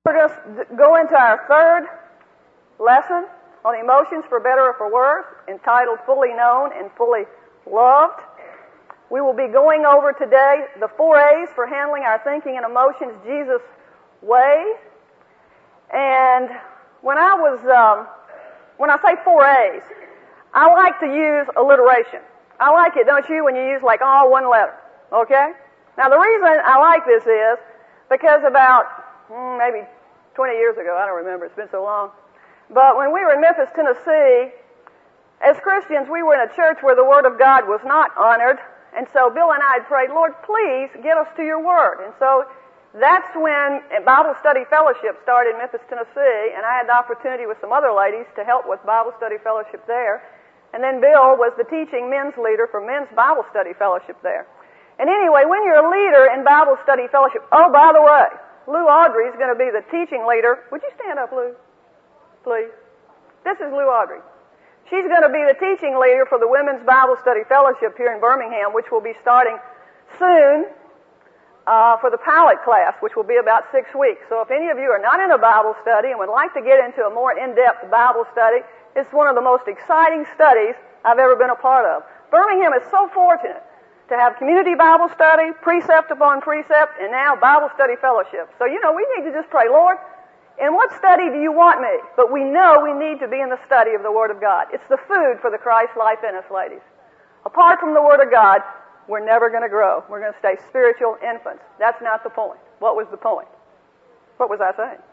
We're going to go into our third lesson on emotions, for better or for worse, entitled Fully Known and Fully Loved. We will be going over today the 4 A's for handling our thinking and emotions Jesus' way. And when I say 4 A's, I like to use alliteration. I like it, don't you, when you use like all one letter, okay? Now the reason I like this is because about maybe 20 years ago, I don't remember, it's been so long, but when we were in Memphis, Tennessee, as Christians, we were in a church where the Word of God was not honored, and so Bill and I had prayed, Lord, please get us to your Word. And so that's when Bible Study Fellowship started in Memphis, Tennessee, and I had the opportunity with some other ladies to help with Bible Study Fellowship there. And then Bill was the teaching men's leader for Men's Bible Study Fellowship there. And anyway, when you're a leader in Bible Study Fellowship, oh, by the way, Lou Audrey is going to be the teaching leader. Would you stand up, Lou? Please. This is Lou Audrey. She's going to be the teaching leader for the Women's Bible Study Fellowship here in Birmingham, which will be starting soon for the pilot class, which will be about 6 weeks. So if any of you are not in a Bible study and would like to get into a more in-depth Bible study, it's one of the most exciting studies I've ever been a part of. Birmingham is so fortunate to have community Bible study, precept upon precept, and now Bible study fellowship. So, we need to just pray, Lord, in what study do you want me? But we know we need to be in the study of the Word of God. It's the food for the Christ life in us, ladies. Apart from the Word of God, we're never going to grow. We're going to stay spiritual infants. That's not the point. What was the point? What was I saying?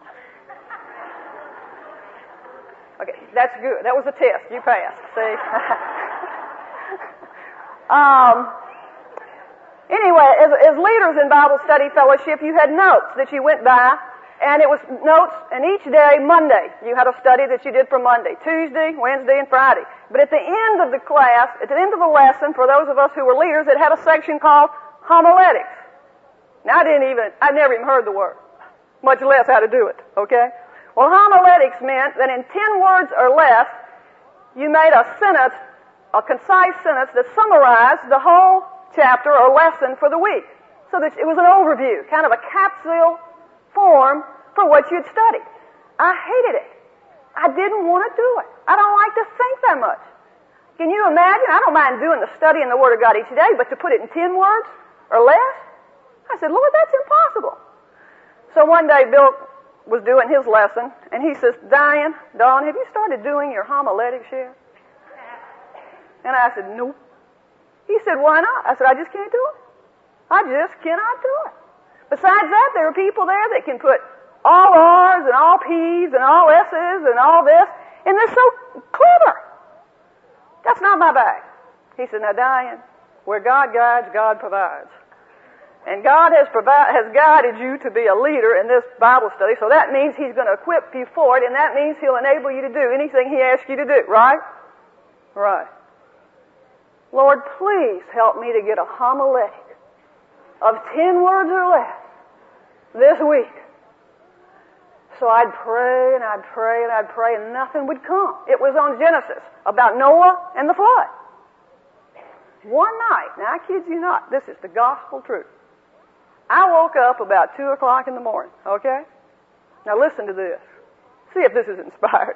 Okay, that's good. That was a test. You passed. See? Anyway, as leaders in Bible Study Fellowship, you had notes that you went by, and it was notes, and each day, Monday, you had a study that you did for Monday, Tuesday, Wednesday, and Friday. But at the end of the class, at the end of the lesson, for those of us who were leaders, it had a section called homiletics. Now, I never even heard the word, much less how to do it, okay? Well, homiletics meant that in 10 words or less, you made a sentence, a concise sentence that summarized the whole chapter or lesson for the week. So that it was an overview, kind of a capsule form for what you'd studied. I hated it. I didn't want to do it. I don't like to think that much. Can you imagine? I don't mind doing the study in the Word of God each day, but to put it in 10 words or less? I said, Lord, that's impossible. So one day Bill was doing his lesson, and he says, Dawn, have you started doing your homiletics yet? And I said, nope. He said, why not? I said, I just can't do it. I just cannot do it. Besides that, there are people there that can put all R's and all P's and all S's and all this, and they're so clever. That's not my bag. He said, now, Diane, where God guides, God provides. And God has guided you to be a leader in this Bible study, so that means He's going to equip you for it, and that means He'll enable you to do anything He asks you to do, right? Right. Lord, please help me to get a homiletic of 10 words or less this week. So I'd pray and I'd pray and I'd pray and nothing would come. It was on Genesis, about Noah and the flood. One night, now I kid you not, this is the gospel truth. I woke up about 2 o'clock in the morning, okay? Now listen to this. See if this is inspired.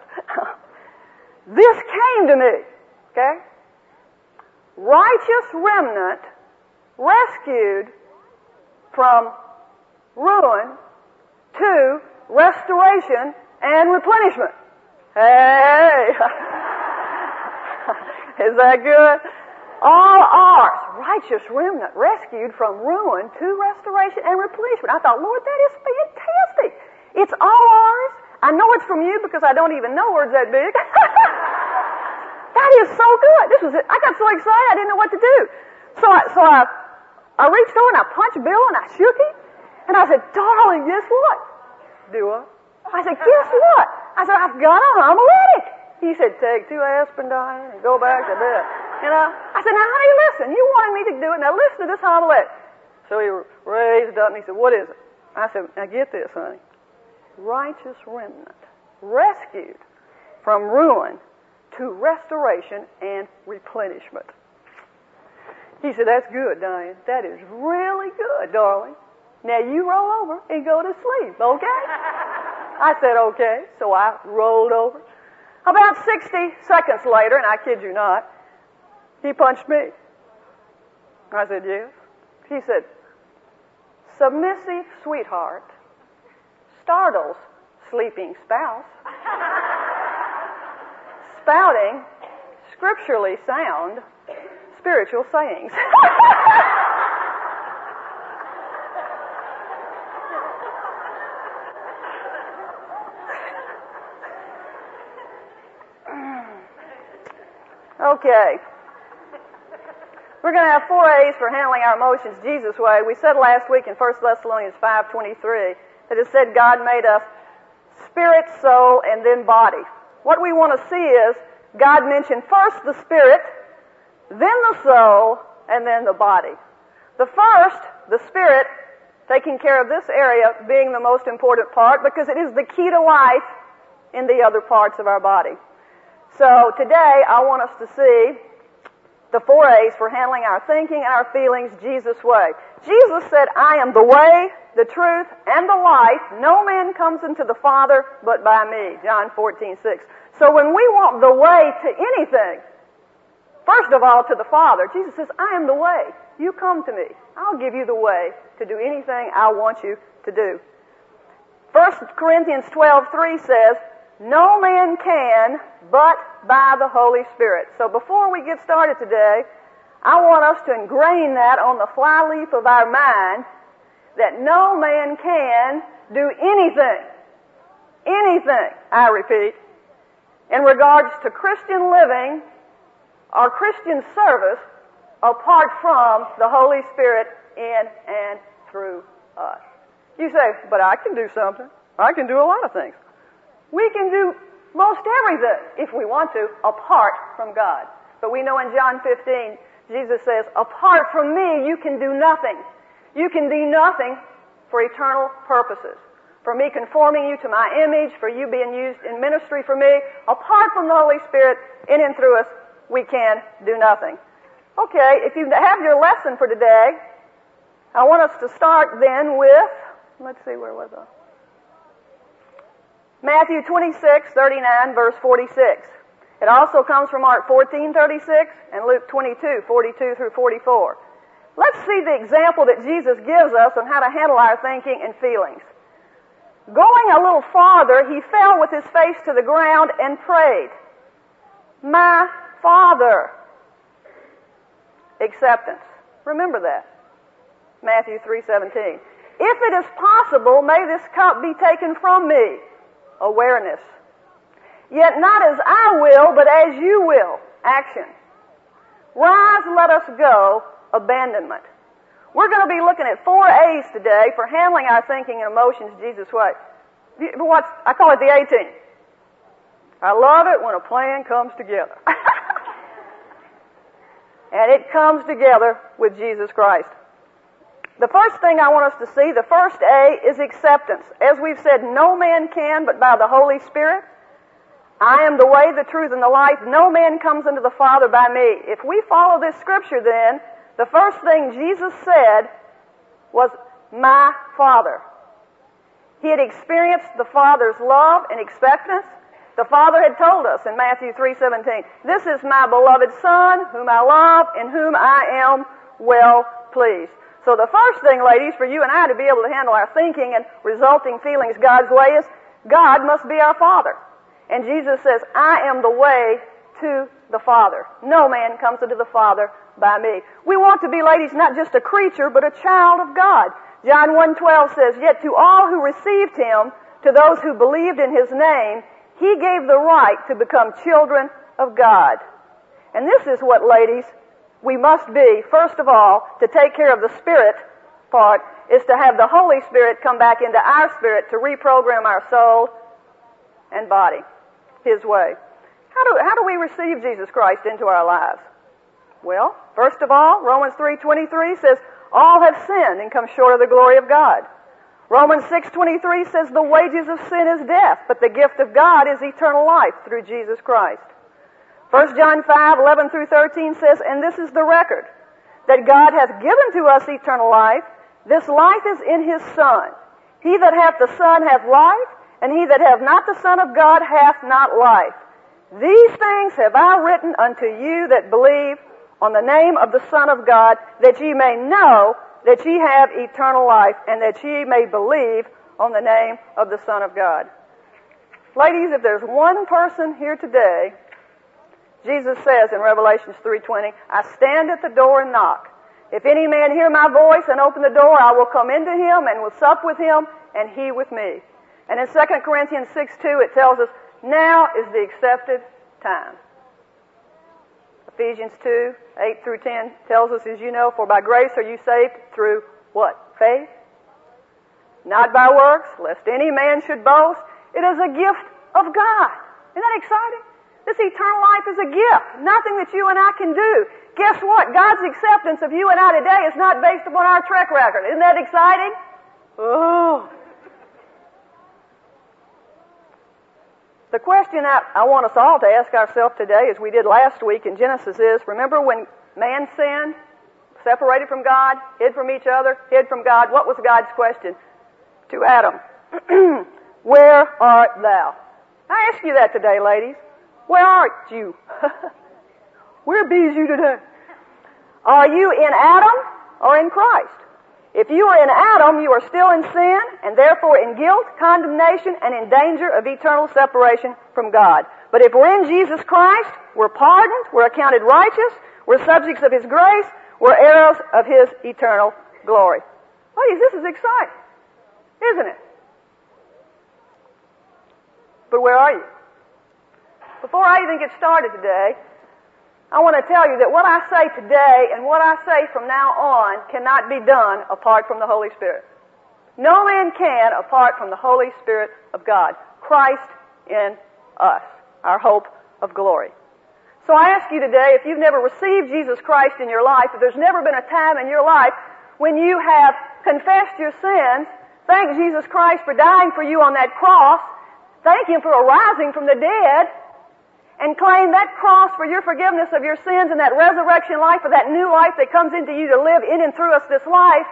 This came to me, okay? Righteous remnant rescued from ruin to restoration and replenishment. Hey! Is that good? All ours, righteous remnant, rescued from ruin to restoration and replenishment. I thought, Lord, that is fantastic. It's all ours. I know it's from you because I don't even know words that big. That is so good. I got so excited I didn't know what to do. So I reached over and I punched Bill and I shook him. And I said, darling, guess what? Do what? I said, guess what? I said, I've got a homiletic. He said, take 2 aspirin, Diane, and go back to bed. I said, now, honey, listen. You wanted me to do it. Now, listen to this homiletic. So he raised up and he said, what is it? I said, now, get this, honey. Righteous remnant, rescued from ruin to restoration and replenishment. He said, that's good, Diane. That is really good, darling. Now you roll over and go to sleep, okay? I said, okay. So I rolled over. About 60 seconds later, and I kid you not, he punched me. I said, yes. He said, submissive sweetheart startles sleeping spouse, spouting scripturally sound spiritual sayings. Okay. We're going to have 4 A's for handling our emotions Jesus' way. We said last week in 1 Thessalonians 5:23 that it said God made us spirit, soul, and then body. What we want to see is God mentioned first the spirit, then the soul, and then the body. The first, the spirit, taking care of this area being the most important part because it is the key to life in the other parts of our body. So today I want us to see the 4 A's for handling our thinking and our feelings Jesus' way. Jesus said, I am the way, the truth, and the life. No man comes into the Father but by me. John 14:6. So when we want the way to anything, first of all to the Father, Jesus says, I am the way. You come to me. I'll give you the way to do anything I want you to do. 1 Corinthians 12:3 says, no man can but by the Holy Spirit. So before we get started today, I want us to ingrain that on the flyleaf of our mind that no man can do anything, I repeat, in regards to Christian living or Christian service apart from the Holy Spirit in and through us. You say, but I can do something. I can do a lot of things. We can do most everything, if we want to, apart from God. But we know in John 15, Jesus says, apart from me, you can do nothing. You can do nothing for eternal purposes. For me conforming you to my image, for you being used in ministry for me, apart from the Holy Spirit in and through us, we can do nothing. Okay, if you have your lesson for today, I want us to start then with, let's see, where was I? Matthew 26:39, verse 46. It also comes from Mark 14:36 and Luke 22:42 through 44. Let's see the example that Jesus gives us on how to handle our thinking and feelings. Going a little farther, he fell with his face to the ground and prayed, my Father. Acceptance. Remember that. Matthew 3:17. If it is possible, may this cup be taken from me. Awareness. Yet not as I will, but as you will. Action. Rise, let us go. Abandonment. We're going to be looking at 4 A's today for handling our thinking and emotions Jesus' way. I call it the A-team. I love it when a plan comes together. And it comes together with Jesus Christ. The first thing I want us to see, the first A, is acceptance. As we've said, no man can but by the Holy Spirit. I am the way, the truth, and the life. No man comes into the Father by me. If we follow this scripture then, the first thing Jesus said was, my Father. He had experienced the Father's love and expectance. The Father had told us in Matthew 3:17, this is my beloved Son, whom I love, in whom I am well pleased. So the first thing, ladies, for you and I to be able to handle our thinking and resulting feelings God's way is, God must be our Father. And Jesus says, I am the way to the Father. No man comes unto the Father by me. We want to be, ladies, not just a creature, but a child of God. John 1:12 says, yet to all who received him, to those who believed in his name, he gave the right to become children of God. And this is what, ladies, we must be, first of all, to take care of the spirit part, is to have the Holy Spirit come back into our spirit to reprogram our soul and body his way. How do we receive Jesus Christ into our lives? Well, first of all, Romans 3:23 says, all have sinned and come short of the glory of God. Romans 6:23 says, the wages of sin is death, but the gift of God is eternal life through Jesus Christ. 1 John 5:11 through 13 says, and this is the record, that God hath given to us eternal life. This life is in his Son. He that hath the Son hath life, and he that hath not the Son of God hath not life. These things have I written unto you that believe on the name of the Son of God, that ye may know that ye have eternal life, and that ye may believe on the name of the Son of God. Ladies, if there's one person here today, Jesus says in Revelation 3:20, I stand at the door and knock. If any man hear my voice and open the door, I will come into him and will sup with him, and he with me. And in 2 Corinthians 6:2, it tells us, now is the accepted time. Ephesians 2:8-10 tells us, as you know, for by grace are you saved through what? Faith? Not by works, lest any man should boast. It is a gift of God. Isn't that exciting? This eternal life is a gift, nothing that you and I can do. Guess what? God's acceptance of you and I today is not based upon our track record. Isn't that exciting? Oh. The question I want us all to ask ourselves today, as we did last week in Genesis, is, remember when man sinned, separated from God, hid from each other, hid from God? What was God's question to Adam? Where art thou? I ask you that today, ladies. Where art you? Where be's you today? Are you in Adam or in Christ? If you are in Adam, you are still in sin, and therefore in guilt, condemnation, and in danger of eternal separation from God. But if we're in Jesus Christ, we're pardoned, we're accounted righteous, we're subjects of His grace, we're heirs of His eternal glory. Ladies, this is exciting, isn't it? But where are you? Before I even get started today, I want to tell you that what I say today and what I say from now on cannot be done apart from the Holy Spirit. No man can apart from the Holy Spirit of God, Christ in us, our hope of glory. So I ask you today, if you've never received Jesus Christ in your life, if there's never been a time in your life when you have confessed your sins, thank Jesus Christ for dying for you on that cross, thank Him for arising from the dead, and claim that cross for your forgiveness of your sins and that resurrection life, or that new life that comes into you to live in and through us this life.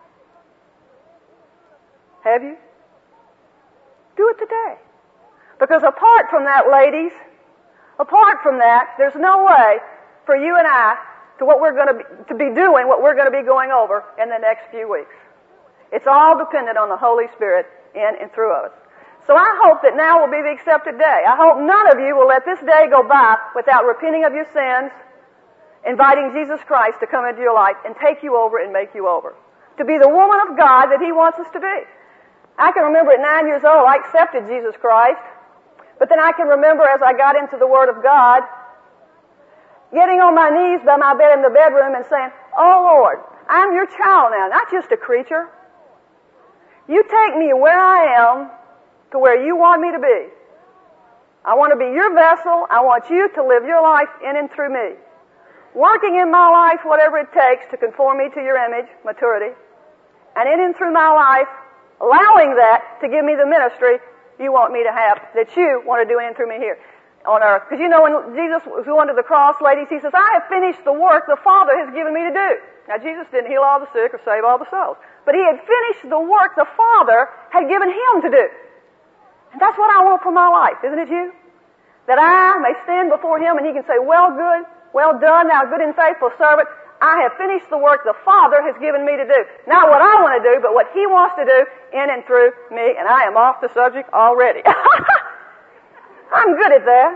Have you? Do it today. Because apart from that, ladies, apart from that, there's no way for you and I to be doing what we're going to be going over in the next few weeks. It's all dependent on the Holy Spirit in and through us. So I hope that now will be the accepted day. I hope none of you will let this day go by without repenting of your sins, inviting Jesus Christ to come into your life and take you over and make you over. To be the woman of God that He wants us to be. I can remember at 9 years old, I accepted Jesus Christ. But then I can remember as I got into the Word of God, getting on my knees by my bed in the bedroom and saying, oh Lord, I'm your child now, not just a creature. You take me where I am to where you want me to be. I want to be your vessel. I want you to live your life in and through me. Working in my life whatever it takes to conform me to your image, maturity. And in and through my life, allowing that to give me the ministry you want me to have, that you want to do in and through me here on earth. Because you know when Jesus was going to the cross, ladies, He says, I have finished the work the Father has given me to do. Now Jesus didn't heal all the sick or save all the souls. But He had finished the work the Father had given Him to do. And that's what I want for my life, isn't it you? That I may stand before Him and He can say, well done, thou good and faithful servant. I have finished the work the Father has given me to do. Not what I want to do, but what He wants to do in and through me. And I am off the subject already. I'm good at that.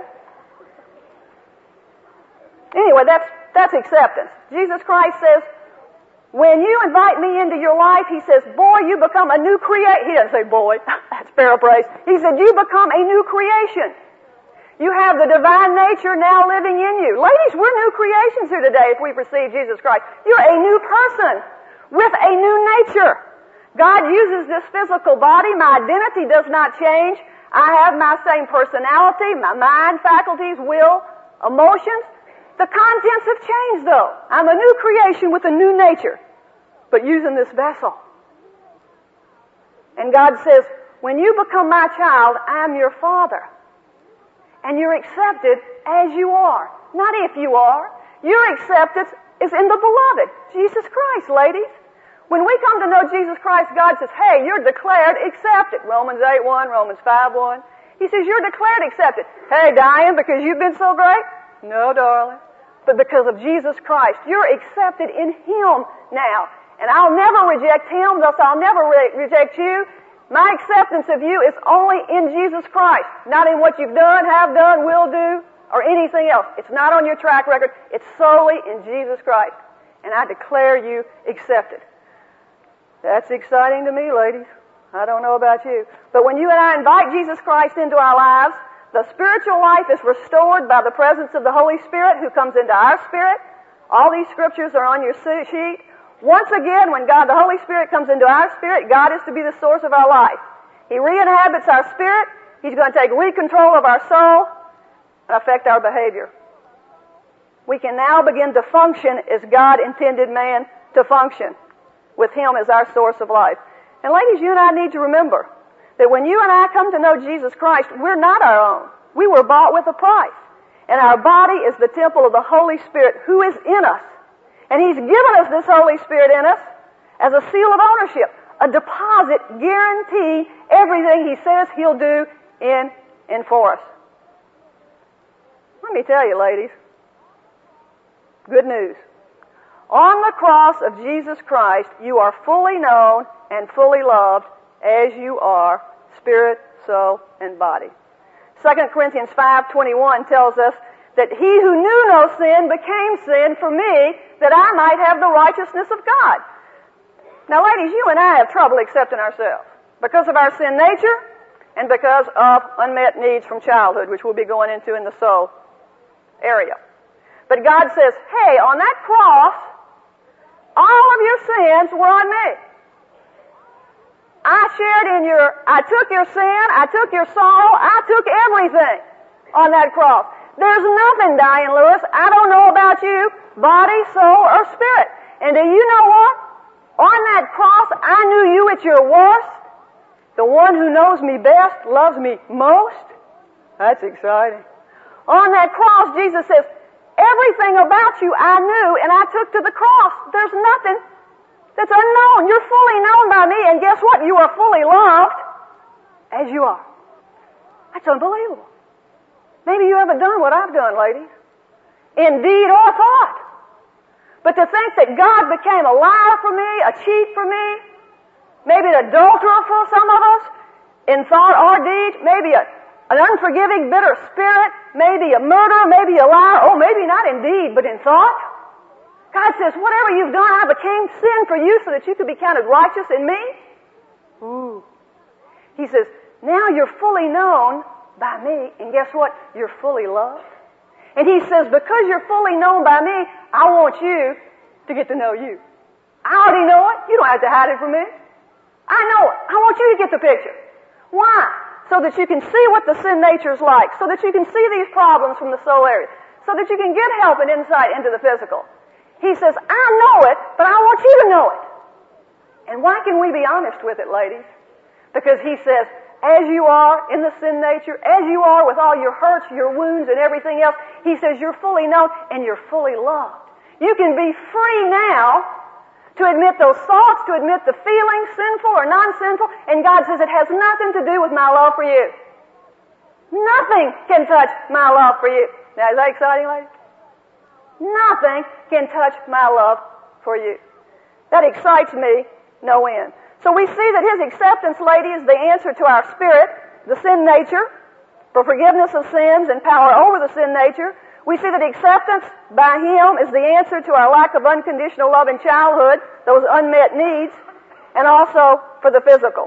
Anyway, that's acceptance. Jesus Christ says, when you invite me into your life, He says, boy, you become a new creation. He doesn't say boy. That's paraphrase. He said, you become a new creation. You have the divine nature now living in you. Ladies, we're new creations here today if we've received Jesus Christ. You're a new person with a new nature. God uses this physical body. My identity does not change. I have my same personality, my mind, faculties, will, emotions. The contents have changed, though. I'm a new creation with a new nature, but using this vessel. And God says, when you become my child, I'm your Father. And you're accepted as you are, not if you are. Your acceptance is in the beloved, Jesus Christ, ladies. When we come to know Jesus Christ, God says, hey, you're declared accepted. Romans 8:1, Romans 5:1. He says, you're declared accepted. Hey, Diane, because you've been so great? No, darling. But because of Jesus Christ, you're accepted in Him now. And I'll never reject Him, thus I'll never reject you. My acceptance of you is only in Jesus Christ, not in what you've done, have done, will do, or anything else. It's not on your track record. It's solely in Jesus Christ. And I declare you accepted. That's exciting to me, ladies. I don't know about you. But when you and I invite Jesus Christ into our lives, the spiritual life is restored by the presence of the Holy Spirit who comes into our spirit. All these scriptures are on your sheet. Once again, when God, the Holy Spirit, comes into our spirit, God is to be the source of our life. He re-inhabits our spirit. He's going to take re-control of our soul and affect our behavior. We can now begin to function as God intended man to function, with Him as our source of life. And ladies, you and I need to remember that when you and I come to know Jesus Christ, we're not our own. We were bought with a price. And our body is the temple of the Holy Spirit who is in us. And He's given us this Holy Spirit in us as a seal of ownership, a deposit guaranteeing everything He says He'll do in and for us. Let me tell you, ladies, good news. On the cross of Jesus Christ, you are fully known and fully loved as you are, spirit, soul, and body. 2 Corinthians 5:21 tells us that He who knew no sin became sin for me, that I might have the righteousness of God. Now, ladies, you and I have trouble accepting ourselves because of our sin nature and because of unmet needs from childhood, which we'll be going into in the soul area. But God says, hey, on that cross, all of your sins were on me. I took your sin, I took your sorrow, I took everything on that cross. There's nothing, Diane Lewis, I don't know about you, body, soul, or spirit. And do you know what? On that cross, I knew you at your worst. The one who knows me best loves me most. That's exciting. On that cross, Jesus says, everything about you I knew, and I took to the cross. There's nothing that's unknown. You're fully known by me, and guess what? You are fully loved as you are. That's unbelievable. Maybe you haven't done what I've done, ladies, in deed or thought. But to think that God became a liar for me, a cheat for me, maybe an adulterer for some of us, in thought or deed, maybe an unforgiving, bitter spirit, maybe a murderer, maybe a liar, oh, maybe not in deed, but in thought. God says, whatever you've done, I became sin for you so that you could be counted righteous in me. Ooh. He says, now you're fully known by me, and guess what? You're fully loved. And He says, because you're fully known by me, I want you to get to know you. I already know it. You don't have to hide it from me. I know it. I want you to get the picture. Why? So that you can see what the sin nature is like, so that you can see these problems from the soul area, so that you can get help and insight into the physical. He says, I know it, but I want you to know it. And why can we be honest with it, ladies? Because He says, as you are in the sin nature, as you are with all your hurts, your wounds, and everything else, He says you're fully known and you're fully loved. You can be free now to admit those thoughts, to admit the feelings, sinful or non-sinful, and God says it has nothing to do with my love for you. Nothing can touch my love for you. Now, is that exciting, ladies? Nothing can touch my love for you. That excites me no end. So we see that His acceptance, lady, is the answer to our spirit, the sin nature, for forgiveness of sins and power over the sin nature. We see that acceptance by Him is the answer to our lack of unconditional love in childhood, those unmet needs, and also for the physical.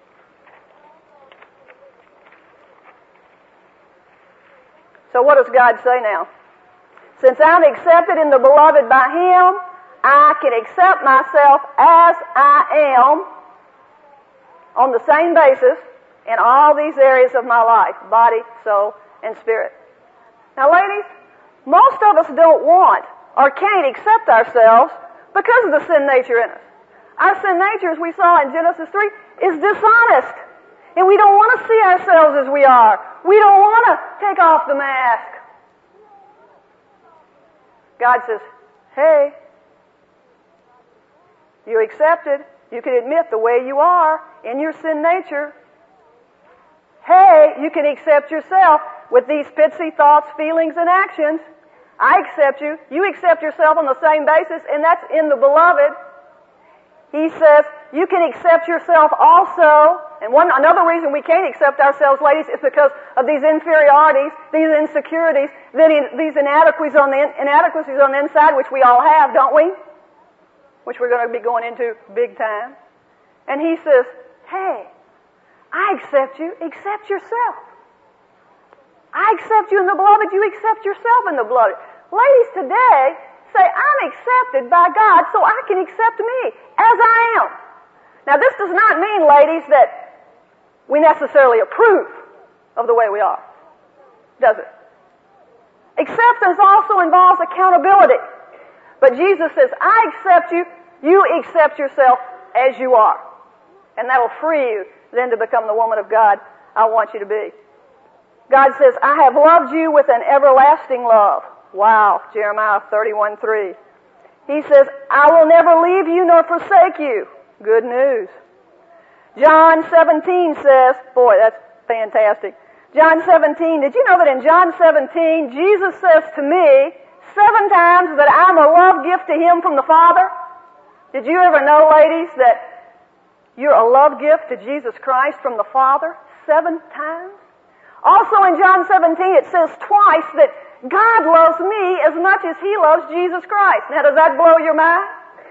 So what does God say now? Since I'm accepted in the beloved by Him, I can accept myself as I am on the same basis in all these areas of my life, body, soul, and spirit. Now, ladies, most of us don't want or can't accept ourselves because of the sin nature in us. Our sin nature, as we saw in Genesis 3, is dishonest. And we don't want to see ourselves as we are. We don't want to take off the mask. God says, hey, You're accepted. You can admit the way you are in your sin nature. Hey, you can accept yourself with these pitsy thoughts, feelings, and actions. I accept you. You accept yourself on the same basis, and that's in the beloved. He says, you can accept yourself also. And another reason we can't accept ourselves, ladies, is because of these inferiorities, these insecurities, these inadequacies on the inside, which we all have, don't we? Which we're going to be going into big time. And he says, hey, I accept you. Accept yourself. I accept you in the beloved. You accept yourself in the beloved. Ladies today say, I'm accepted by God, so I can accept me as I am. Now, this does not mean, ladies, that we necessarily approve of the way we are, does it? Acceptance also involves accountability. But Jesus says, I accept you, you accept yourself as you are. And that will free you then to become the woman of God I want you to be. God says, I have loved you with an everlasting love. Wow, Jeremiah 31:3. He says, I will never leave you nor forsake you. Good news. John 17 says, boy, that's fantastic. John 17, did you know that in John 17, Jesus says to me 7 times that I'm a love gift to Him from the Father? Did you ever know, ladies, that you're a love gift to Jesus Christ from the Father? 7 times? Also in John 17, it says twice that God loves me as much as He loves Jesus Christ. Now, does that blow your mind?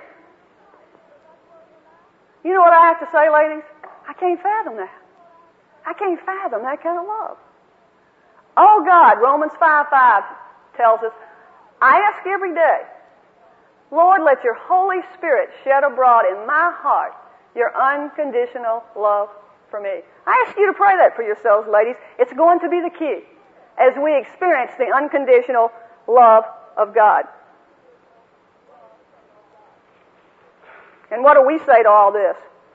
You know what I have to say, ladies? I can't fathom that. I can't fathom that kind of love. Oh God, Romans 5:5 tells us, I ask every day, Lord, let your Holy Spirit shed abroad in my heart your unconditional love for me. I ask you to pray that for yourselves, ladies. It's going to be the key as we experience the unconditional love of God. And what do we say to all this?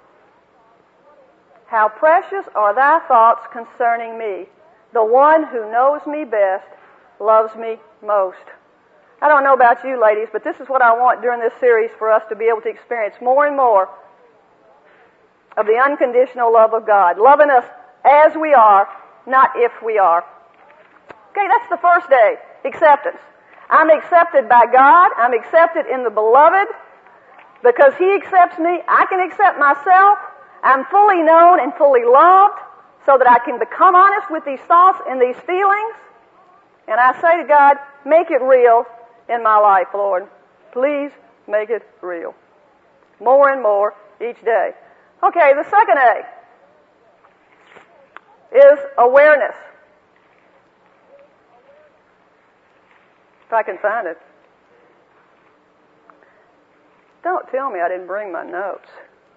How precious are thy thoughts concerning me. The one who knows me best loves me most. I don't know about you, ladies, but this is what I want during this series for us to be able to experience more and more of the unconditional love of God, loving us as we are, not if we are. Okay, that's the first day, acceptance. I'm accepted by God. I'm accepted in the beloved. Because He accepts me, I can accept myself. I'm fully known and fully loved so that I can become honest with these thoughts and these feelings. And I say to God, make it real in my life, Lord. Please make it real. More and more each day. Okay, the second A is awareness. If I can find it. Don't tell me I didn't bring my notes.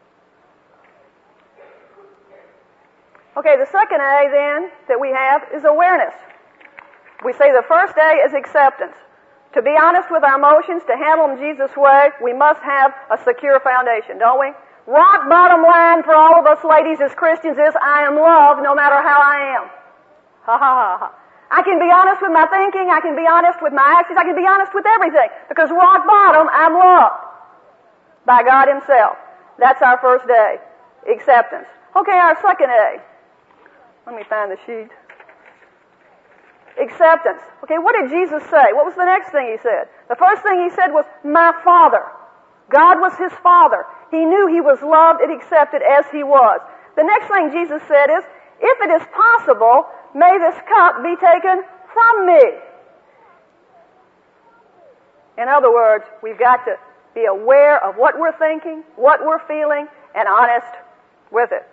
Okay, the second A then that we have is awareness. We say the first A is acceptance. To be honest with our emotions, to handle them Jesus' way, we must have a secure foundation, don't we? Rock bottom line for all of us ladies as Christians is, I am loved no matter how I am. Ha ha ha ha. I can be honest with my thinking, I can be honest with my actions, I can be honest with everything. Because rock bottom, I'm loved by God Himself. That's our first A, acceptance. Okay, our second A. Let me find the sheet. Acceptance. Okay, what did Jesus say? What was the next thing He said? The first thing He said was, my Father. God was His Father. He knew He was loved and accepted as He was. The next thing Jesus said is, if it is possible, may this cup be taken from me. In other words, we've got to be aware of what we're thinking, what we're feeling, and honest with it.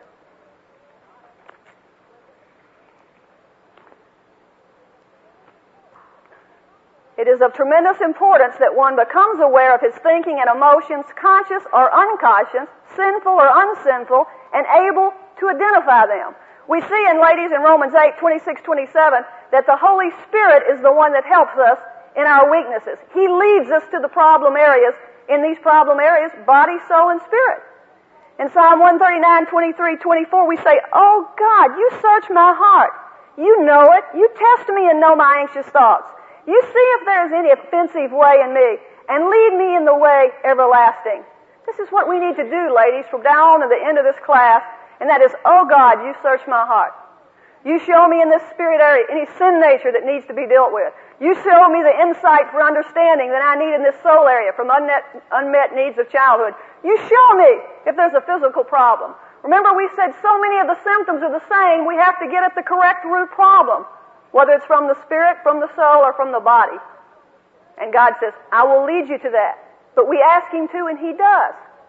It is of tremendous importance that one becomes aware of his thinking and emotions, conscious or unconscious, sinful or unsinful, and able to identify them. We see in Romans 8:26-27 that the Holy Spirit is the one that helps us in our weaknesses. He leads us to the problem areas. In these problem areas, body, soul, and spirit. In Psalm 139:23-24, we say, oh God, you search my heart. You know it. You test me and know my anxious thoughts. You see if there is any offensive way in me, and lead me in the way everlasting. This is what we need to do, ladies, from now on to the end of this class, and that is, oh God, you search my heart. You show me in this spirit area any sin nature that needs to be dealt with. You show me the insight for understanding that I need in this soul area from unmet needs of childhood. You show me if there's a physical problem. Remember, we said so many of the symptoms are the same. We have to get at the correct root problem, whether it's from the spirit, from the soul, or from the body. And God says, I will lead you to that. But we ask Him to, and He does.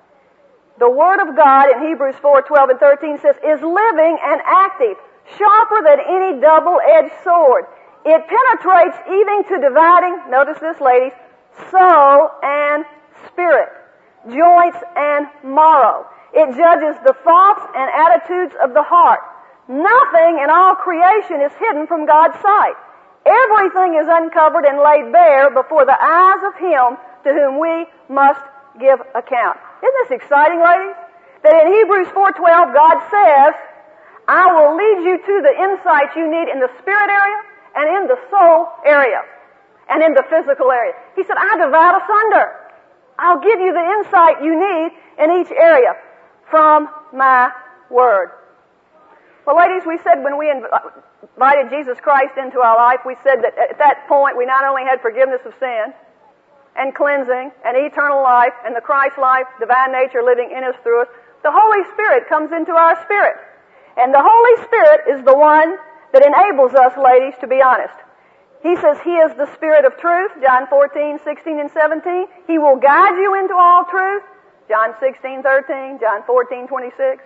The Word of God in Hebrews 4:12 and 13 says, is living and active, sharper than any double-edged sword. It penetrates even to dividing, notice this, ladies, soul and spirit, joints and marrow. It judges the thoughts and attitudes of the heart. Nothing in all creation is hidden from God's sight. Everything is uncovered and laid bare before the eyes of Him to whom we must give account. Isn't this exciting, ladies? That in Hebrews 4:12, God says, I will lead you to the insight you need in the spirit area and in the soul area and in the physical area. He said, I divide asunder. I'll give you the insight you need in each area from my Word. Well, ladies, we said when we invited Jesus Christ into our life, we said that at that point we not only had forgiveness of sin and cleansing and eternal life and the Christ life, divine nature living in us through us, the Holy Spirit comes into our spirit. And the Holy Spirit is the one that enables us, ladies, to be honest. He says He is the Spirit of truth, John 14:16 and 17. He will guide you into all truth, John 16:13, John 14:26.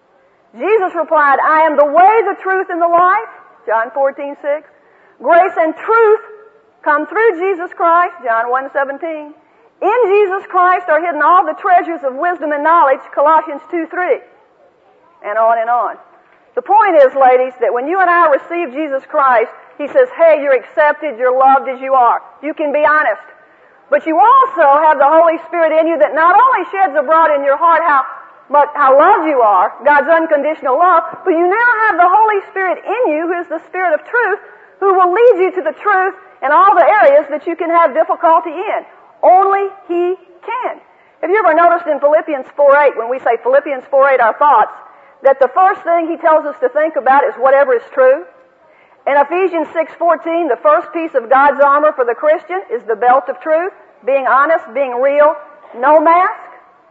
Jesus replied, I am the way, the truth, and the life, John 14:6. Grace and truth come through Jesus Christ, John 1:17. In Jesus Christ are hidden all the treasures of wisdom and knowledge, Colossians 2:3. And on and on. The point is, ladies, that when you and I receive Jesus Christ, He says, hey, you're accepted, you're loved as you are. You can be honest. But you also have the Holy Spirit in you that not only sheds abroad in your heart how loved you are, God's unconditional love, but you now have the Holy Spirit in you, who is the Spirit of truth, who will lead you to the truth in all the areas that you can have difficulty in. Only He can. Have you ever noticed in Philippians 4:8, when we say Philippians 4:8, our thoughts, that the first thing He tells us to think about is whatever is true? In Ephesians 6:14, the first piece of God's armor for the Christian is the belt of truth, being honest, being real, no mask.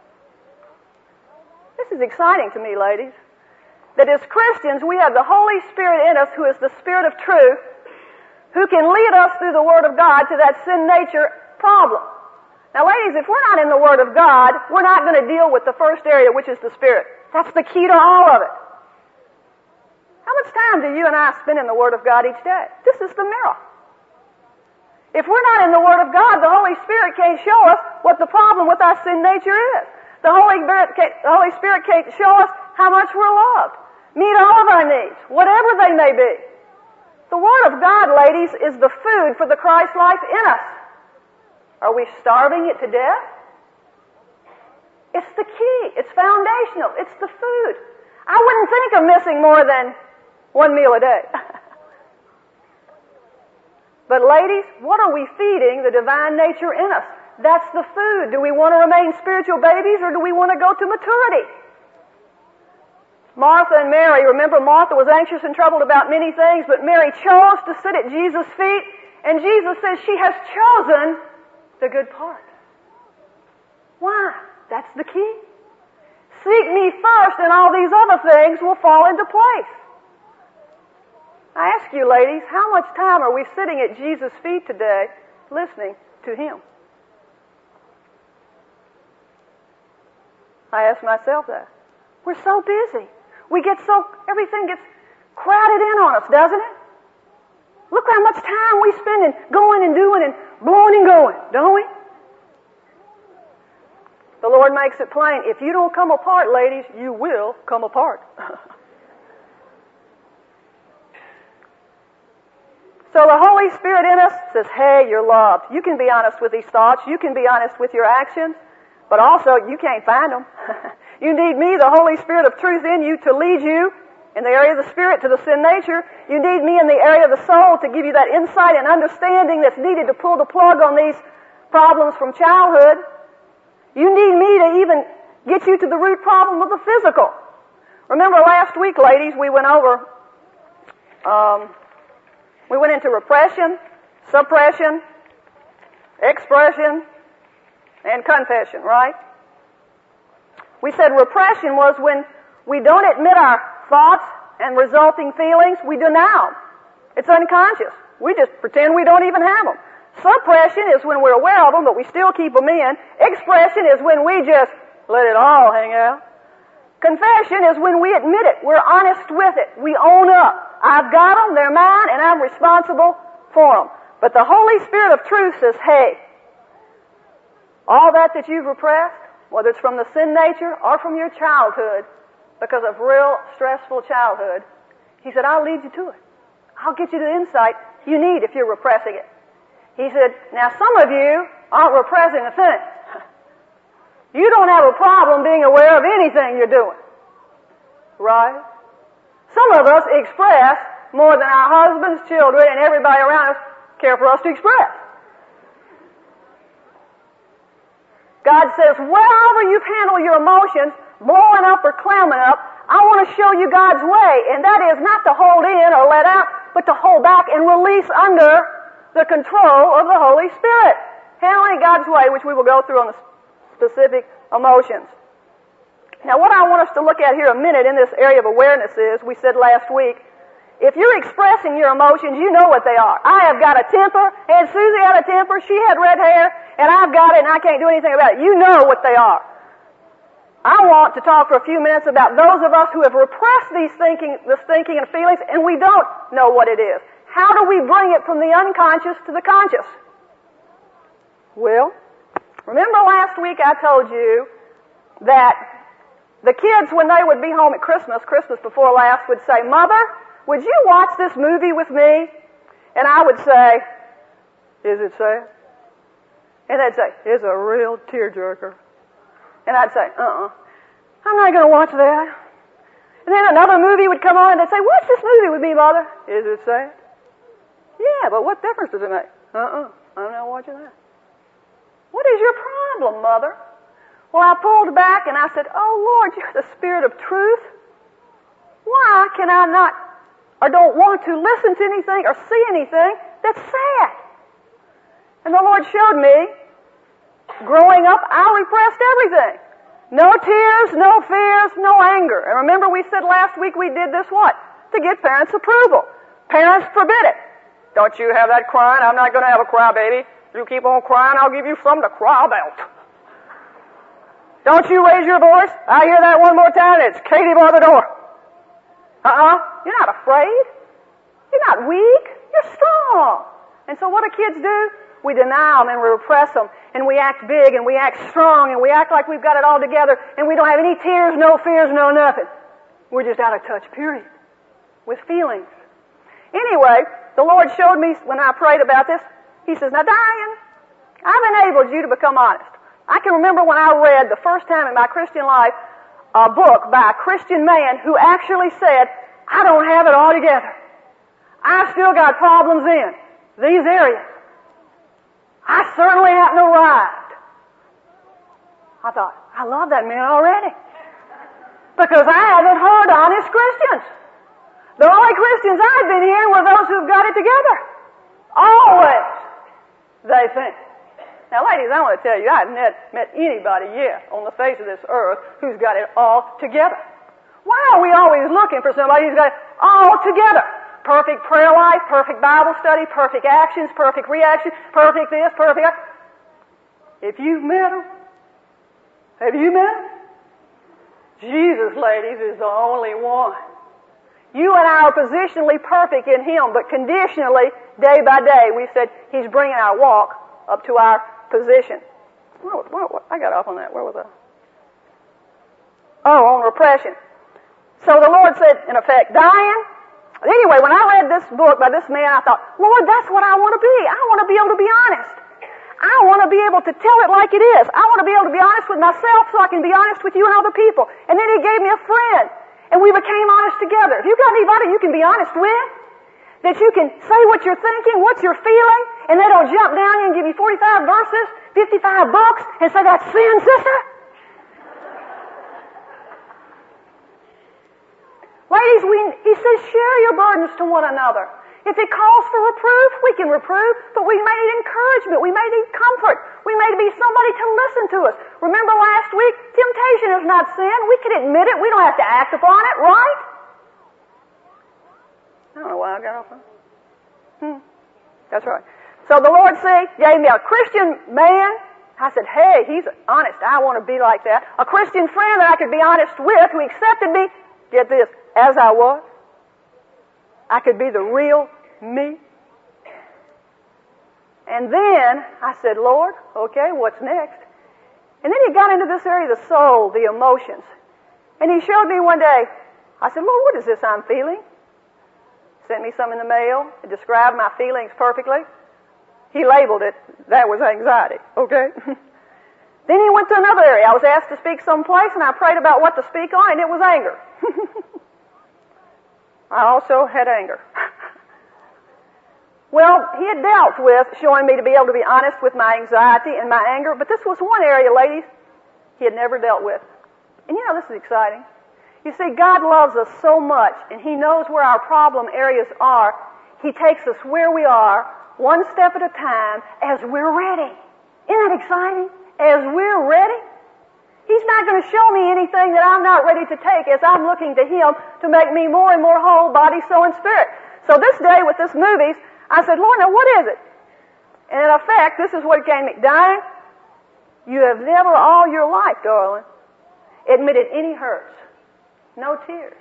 This is exciting to me, ladies. That as Christians, we have the Holy Spirit in us, who is the Spirit of truth, who can lead us through the Word of God to that sin nature problem. Now, ladies, if we're not in the Word of God, we're not going to deal with the first area, which is the Spirit. That's the key to all of it. How much time do you and I spend in the Word of God each day? This is the mirror. If we're not in the Word of God, the Holy Spirit can't show us what the problem with our sin nature is. The Holy Spirit can't show us how much we're loved, meet all of our needs, whatever they may be. The Word of God, ladies, is the food for the Christ life in us. Are we starving it to death? It's the key. It's foundational. It's the food. I wouldn't think of missing more than one meal a day. But ladies, what are we feeding the divine nature in us? That's the food. Do we want to remain spiritual babies, or do we want to go to maturity? Martha and Mary, remember, Martha was anxious and troubled about many things, but Mary chose to sit at Jesus' feet, and Jesus says she has chosen the good part. Why? That's the key. Seek me first, and all these other things will fall into place. I ask you, ladies, how much time are we sitting at Jesus' feet today listening to Him? I ask myself that. We're so busy. Everything gets crowded in on us, doesn't it? Look how much time we spend in going and doing and blowing and going, don't we? The Lord makes it plain. If you don't come apart, ladies, you will come apart. So the Holy Spirit in us says, hey, you're loved. You can be honest with these thoughts. You can be honest with your actions. But also, you can't find them. You need me, the Holy Spirit of truth in you, to lead you in the area of the Spirit to the sin nature. You need me in the area of the soul to give you that insight and understanding that's needed to pull the plug on these problems from childhood. You need me to even get you to the root problem of the physical. Remember last week, ladies, we went into repression, suppression, expression, and confession, right? We said repression was when we don't admit our thoughts and resulting feelings, we deny them. It's unconscious. We just pretend we don't even have them. Suppression is when we're aware of them, but we still keep them in. Expression is when we just let it all hang out. Confession is when we admit it. We're honest with it. We own up. I've got them, they're mine, and I'm responsible for them. But the Holy Spirit of truth says, hey, all that you've repressed, whether it's from the sin nature or from your childhood, because of real stressful childhood, He said, I'll lead you to it. I'll get you to the insight you need if you're repressing it. He said, now some of you aren't repressing a thing. You don't have a problem being aware of anything you're doing. Right? Some of us express more than our husbands, children, and everybody around us care for us to express. God says, wherever you've handled your emotions, blowing up or clamming up, I want to show you God's way. And that is not to hold in or let out, but to hold back and release under the control of the Holy Spirit. Handling God's way, which we will go through on the specific emotions. Now, what I want us to look at here a minute in this area of awareness is, we said last week, if you're expressing your emotions, you know what they are. I have got a temper, and Susie had a temper, she had red hair, and I've got it, and I can't do anything about it. You know what they are. I want to talk for a few minutes about those of us who have repressed this thinking and feelings, and we don't know what it is. How do we bring it from the unconscious to the conscious? Well, remember last week I told you that the kids, when they would be home at Christmas before last, would say, Mother, would you watch this movie with me? And I would say, is it sad? And they'd say, it's a real tearjerker. And I'd say, I'm not going to watch that. And then another movie would come on and they'd say, watch this movie with me, Mother. Is it sad? Yeah, but what difference does it make? I'm not watching that. What is your problem, Mother? Well, I pulled back and I said, oh, Lord, you're the Spirit of truth. Why can I not or don't want to listen to anything or see anything that's sad? And the Lord showed me, growing up, I repressed everything. No tears, no fears, no anger. And remember we said last week we did this what? To get parents' approval. Parents forbid it. Don't you have that crying? I'm not going to have a cry, baby. You keep on crying, I'll give you something to cry about. Don't you raise your voice. I hear that one more time, it's Katie by the door. You're not afraid. You're not weak. You're strong. And so what do kids do? We deny them and we repress them and we act big and we act strong and we act like we've got it all together and we don't have any tears, no fears, no nothing. We're just out of touch, period, with feelings. Anyway, the Lord showed me when I prayed about this, He says, now Diane, I've enabled you to become honest. I can remember when I read the first time in my Christian life a book by a Christian man who actually said, I don't have it all together. I've still got problems in these areas. I certainly haven't arrived. I thought, I love that man already. Because I haven't heard honest Christians. The only Christians I've been hearing were those who've got it together. Always, they think. Now, ladies, I want to tell you, I've not met anybody yet on the face of this earth who's got it all together. Why are we always looking for somebody who's got it all together? Perfect prayer life, perfect Bible study, perfect actions, perfect reaction, perfect this, perfect that. If you've met them, have you met them? Jesus, ladies, is the only one. You and I are positionally perfect in Him, but conditionally, day by day, we said He's bringing our walk up to our position. I got off on that. Where was I? Oh, on repression. So the Lord said, in effect, Diane, anyway, when I read this book by this man, I thought, Lord, that's what I want to be. I want to be able to be honest. I want to be able to tell it like it is. I want to be able to be honest with myself so I can be honest with you and other people. And then He gave me a friend, and we became honest together. If you've got anybody you can be honest with, that you can say what you're thinking, what you're feeling, and they don't jump down you and give you 45 verses 55 books and say that's sin, sister? Ladies, he says share your burdens to one another. If it calls for reproof, we can reprove, but we may need encouragement. We may need comfort. We may be somebody to listen to us. Remember last week, temptation is not sin. We can admit it. We don't have to act upon it, right? I don't know why I got off on. That's right. So the Lord, gave me a Christian man. I said, hey, he's honest. I want to be like that. A Christian friend that I could be honest with who accepted me, get this, as I was. I could be the real me. And then I said, Lord, okay, what's next? And then he got into this area of the soul, the emotions. And he showed me one day. I said, Lord, what is this I'm feeling? Sent me some in the mail. It described my feelings perfectly. He labeled it. That was anxiety. Okay? Then he went to another area. I was asked to speak someplace, and I prayed about what to speak on, and it was anger. I also had anger. Well, he had dealt with showing me to be able to be honest with my anxiety and my anger, but this was one area, ladies, he had never dealt with. And you know, this is exciting. You see, God loves us so much, and He knows where our problem areas are. He takes us where we are, one step at a time, as we're ready. Isn't that exciting? As we're ready. He's not going to show me anything that I'm not ready to take as I'm looking to Him to make me more and more whole, body, soul, and spirit. So this day with this movies, I said, Lord, now what is it? And in effect, this is what came to me. Diane, you have never all your life, darling, admitted any hurts. No tears.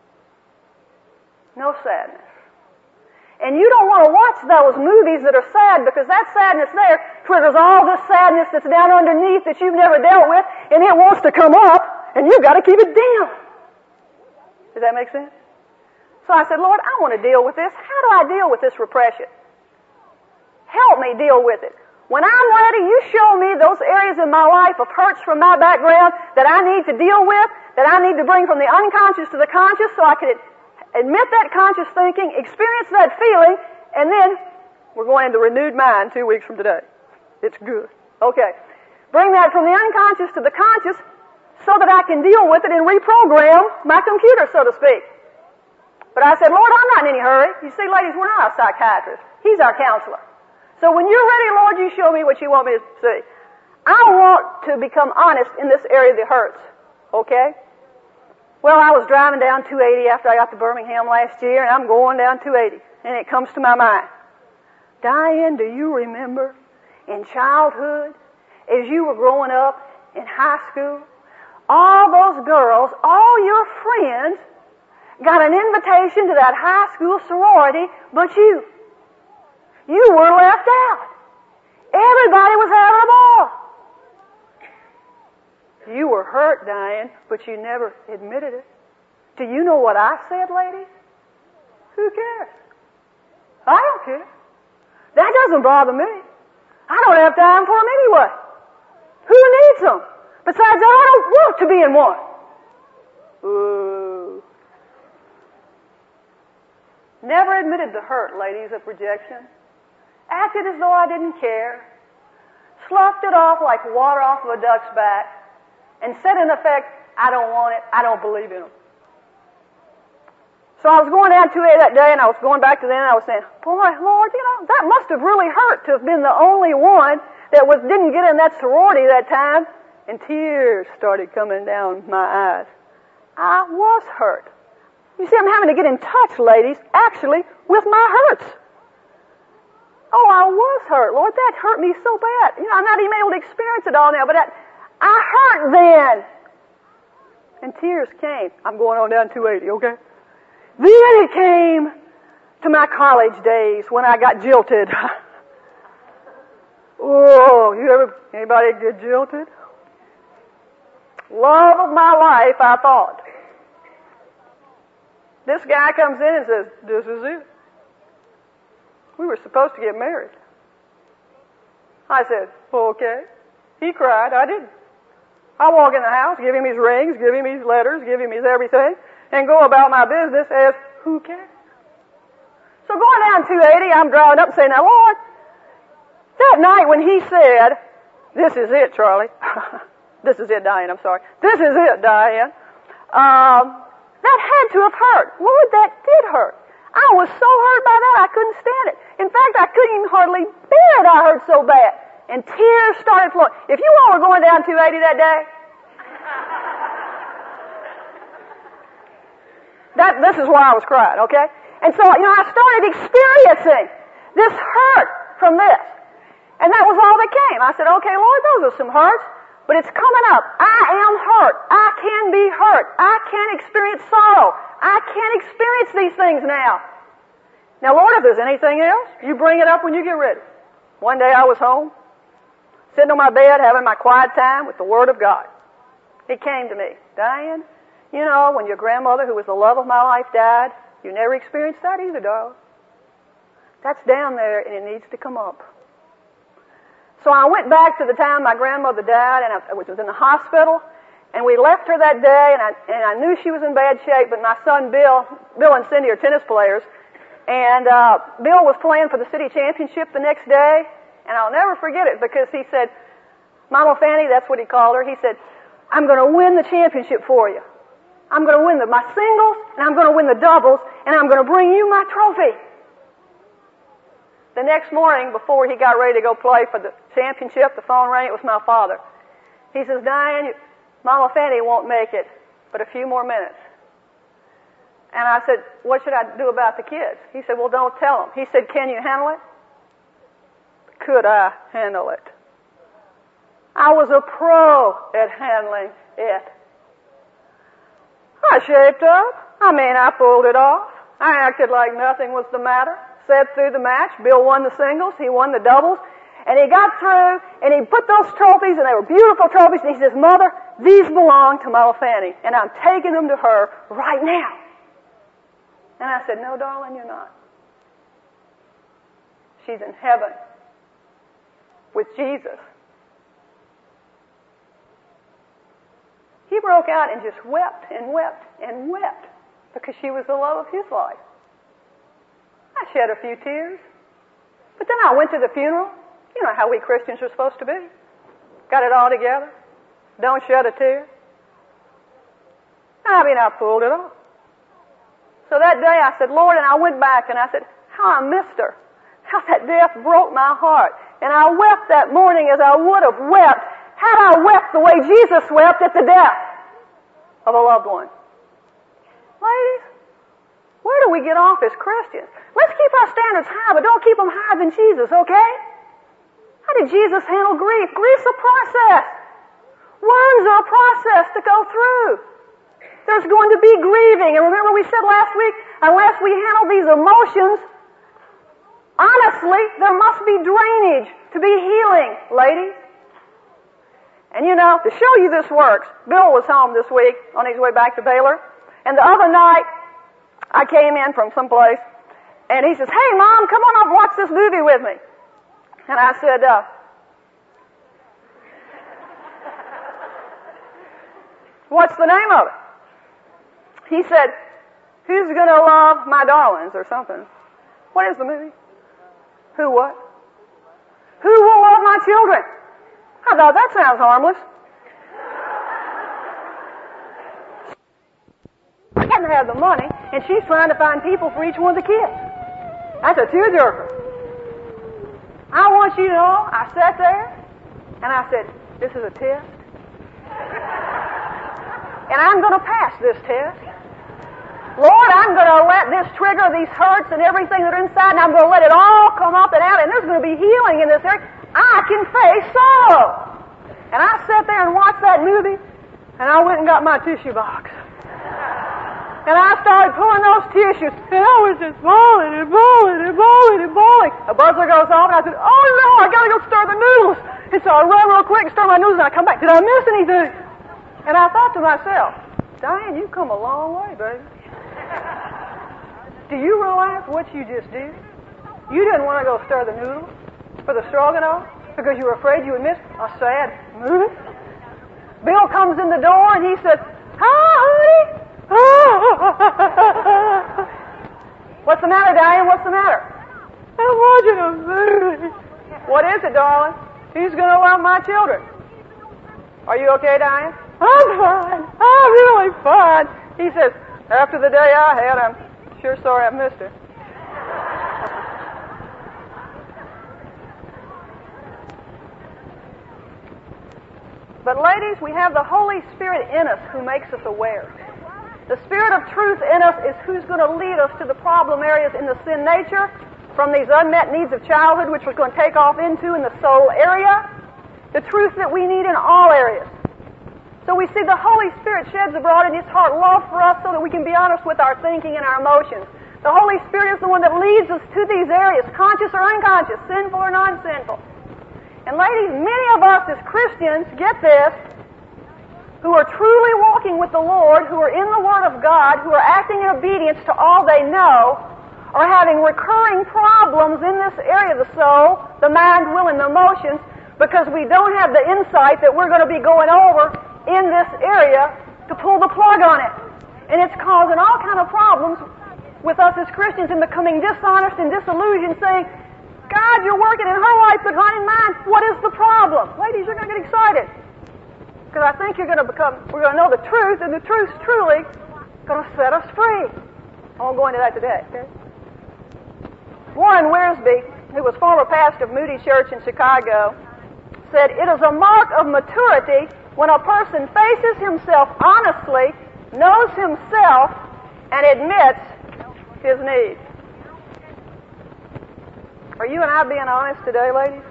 No sadness. And you don't want to watch those movies that are sad because that sadness there triggers all this sadness that's down underneath that you've never dealt with, and it wants to come up, and you've got to keep it down. Does that make sense? So I said, Lord, I want to deal with this. How do I deal with this repression? Help me deal with it. When I'm ready, you show me those areas in my life of hurts from my background that I need to deal with, that I need to bring from the unconscious to the conscious so I can admit that conscious thinking, experience that feeling, and then we're going into renewed mind 2 weeks from today. It's good. Okay. Bring that from the unconscious to the conscious so that I can deal with it and reprogram my computer, so to speak. But I said, Lord, I'm not in any hurry. You see, ladies, we're not a psychiatrist. He's our counselor. So when you're ready, Lord, you show me what you want me to see. I want to become honest in this area that hurts. Okay? Well, I was driving down 280 after I got to Birmingham last year, and I'm going down 280. And it comes to my mind. Diane, do you remember in childhood, as you were growing up in high school, all those girls, all your friends, got an invitation to that high school sorority, but you were left out. Everybody was having a ball. You were hurt, Diane, but you never admitted it. Do you know what I said, ladies? Who cares? I don't care. That doesn't bother me. I don't have time for them anyway. Who needs them? Besides, I don't want to be in one. Ooh. Never admitted the hurt, ladies, of rejection. Acted as though I didn't care. Sloughed it off like water off of a duck's back. And said in effect, I don't want it, I don't believe in them. So I was going down 2A that day, and I was going back to them, and I was saying, boy, Lord, that must have really hurt to have been the only one that didn't get in that sorority that time. And tears started coming down my eyes. I was hurt. You see, I'm having to get in touch, ladies, actually, with my hurts. Oh, I was hurt. Lord, that hurt me so bad. I'm not even able to experience it all now, but I hurt then. And tears came. I'm going on down 280, okay? Then it came to my college days when I got jilted. Oh, anybody get jilted? Love of my life, I thought. This guy comes in and says, this is it. We were supposed to get married. I said, okay. He cried. I didn't. I walk in the house, give him his rings, give him his letters, give him his everything, and go about my business as who cares? So going down 280, I'm driving up saying, now Lord, that night when he said, This is it, Charlie. This is it, Diane, I'm sorry. This is it, Diane. That had to have hurt. Lord, that did hurt. I was so hurt by that, I couldn't stand it. In fact, I couldn't even hardly bear it. I hurt so bad. And tears started flowing. If you all were going down 280 that day, this is why I was crying, okay? And so, I started experiencing this hurt from this. And that was all that came. I said, okay, Lord, those are some hurts, but it's coming up. I am hurt. I can be hurt. I can experience sorrow. I can't experience these things now. Now, Lord, if there's anything else, you bring it up when you get ready. One day I was home, sitting on my bed, having my quiet time with the Word of God. It came to me, Diane, when your grandmother, who was the love of my life, died, you never experienced that either, darling. That's down there, and it needs to come up. So I went back to the time my grandmother died, and I was in the hospital, and we left her that day, and I knew she was in bad shape, but my son Bill and Cindy are tennis players, and Bill was playing for the city championship the next day, and I'll never forget it because he said, Mama Fanny, that's what he called her, he said, I'm going to win the championship for you. I'm going to win my singles, and I'm going to win the doubles, and I'm going to bring you my trophy. The next morning, before he got ready to go play for the championship, the phone rang. It was my father. He says, Diane, Mama Fanny won't make it but a few more minutes. And I said, what should I do about the kids? He said, well, don't tell them. He said, can you handle it? Could I handle it? I was a pro at handling it. I shaped up. I pulled it off. I acted like nothing was the matter. Sat through the match. Bill won the singles. He won the doubles. And he got through, and he put those trophies, and they were beautiful trophies, and he says, Mother, these belong to Mama Fanny, and I'm taking them to her right now. And I said, no, darling, you're not. She's in heaven with Jesus. He broke out and just wept and wept and wept because she was the love of his life. I shed a few tears. But then I went to the funeral. You know how we Christians are supposed to be. Got it all together. Don't shed a tear. I pulled it off. So that day I said, Lord, and I went back and I said, how I missed her. How that death broke my heart. And I wept that morning as I would have wept had I wept the way Jesus wept at the death of a loved one. Ladies, where do we get off as Christians? Let's keep our standards high, but don't keep them higher than Jesus, okay? How did Jesus handle grief? Grief's a process. Wounds are a process to go through. There's going to be grieving. And remember we said last week, unless we handle these emotions, honestly, there must be drainage to be healing, ladies. And to show you this works, Bill was home this week on his way back to Baylor. And the other night, I came in from someplace, and he says, hey, Mom, come on up, watch this movie with me. And I said, what's the name of it? He said, who's going to love my darlings or something? What is the movie? Who what? Who will love my children? I thought that sounds harmless. I didn't have the money, and she's trying to find people for each one of the kids. That's a tearjerker. I want you to know, I sat there, and I said, this is a test. And I'm going to pass this test. Lord, I'm going to let this trigger these hurts and everything that are inside, and I'm going to let it all come up and out, and there's going to be healing in this area. I can face sorrow. And I sat there and watched that movie, and I went and got my tissue box. And I started pulling those tissues, and I was just bawling and bawling and bawling and bawling. A buzzer goes off, and I said, oh no, I got to go stir the noodles. And so I run real quick and stir my noodles, and I come back. Did I miss anything? And I thought to myself, Diane, you've come a long way, baby. Do you realize what you just did? You didn't want to go stir the noodles for the stroganoff because you were afraid you would miss a sad movie. Bill comes in the door and he says, hi, honey. What's the matter, Diane? What's the matter? I'm watching a movie. What is it, darling? He's going to love my children. Are you okay, Diane? I'm fine. I'm really fine. He says, after the day I had, I'm sure sorry I missed her. But ladies, we have the Holy Spirit in us who makes us aware. The Spirit of truth in us is who's going to lead us to the problem areas in the sin nature, from these unmet needs of childhood, which we're going to take off into in the soul area, the truth that we need in all areas. So we see the Holy Spirit sheds abroad in His heart love for us so that we can be honest with our thinking and our emotions. The Holy Spirit is the one that leads us to these areas, conscious or unconscious, sinful or non-sinful. And ladies, many of us as Christians, get this, who are truly walking with the Lord, who are in the Word of God, who are acting in obedience to all they know, are having recurring problems in this area of the soul, the mind, will, and the emotions, because we don't have the insight that we're going to be going over in this area to pull the plug on it. And it's causing all kind of problems with us as Christians and becoming dishonest and disillusioned, saying, God, you're working in her life, but not in mine. What is the problem? Ladies, you're going to get excited. Because I think we're going to know the truth, and the truth's truly going to set us free. I won't go into that today, okay? Warren Wiersbe, who was former pastor of Moody Church in Chicago, said, it is a mark of maturity when a person faces himself honestly, knows himself, and admits his needs. Are you and I being honest today, ladies?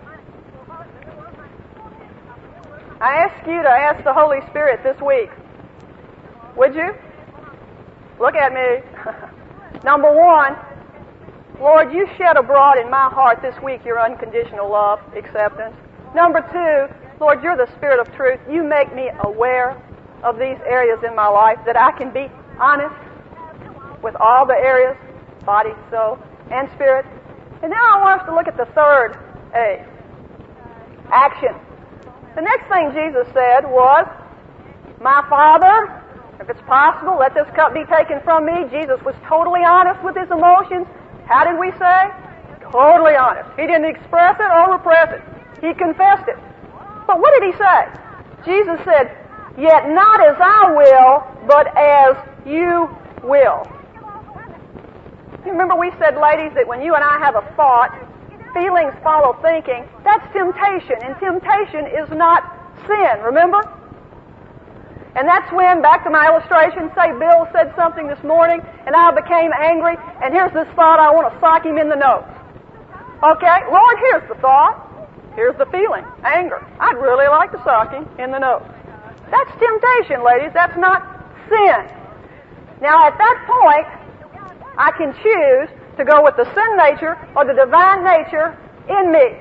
I ask you to ask the Holy Spirit this week. Would you? Look at me. Number one, Lord, you shed abroad in my heart this week your unconditional love, acceptance. Number two, Lord, you're the Spirit of truth. You make me aware of these areas in my life that I can be honest with all the areas, body, soul, and spirit. And now I want us to look at the third A, action. The next thing Jesus said was, my Father, if it's possible, let this cup be taken from me. Jesus was totally honest with his emotions. How did we say? Totally honest. He didn't express it or repress it. He confessed it. But what did he say? Jesus said, yet not as I will, but as you will. You remember we said, ladies, that when you and I have a thought, feelings follow thinking. That's temptation, and temptation is not sin, remember? And that's when, back to my illustration, say Bill said something this morning, and I became angry, and here's this thought, I want to sock him in the nose. Okay? Lord, here's the thought. Here's the feeling, anger. I'd really like to sock him in the nose. That's temptation, ladies. That's not sin. Now, at that point, I can choose to go with the sin nature or the divine nature in me.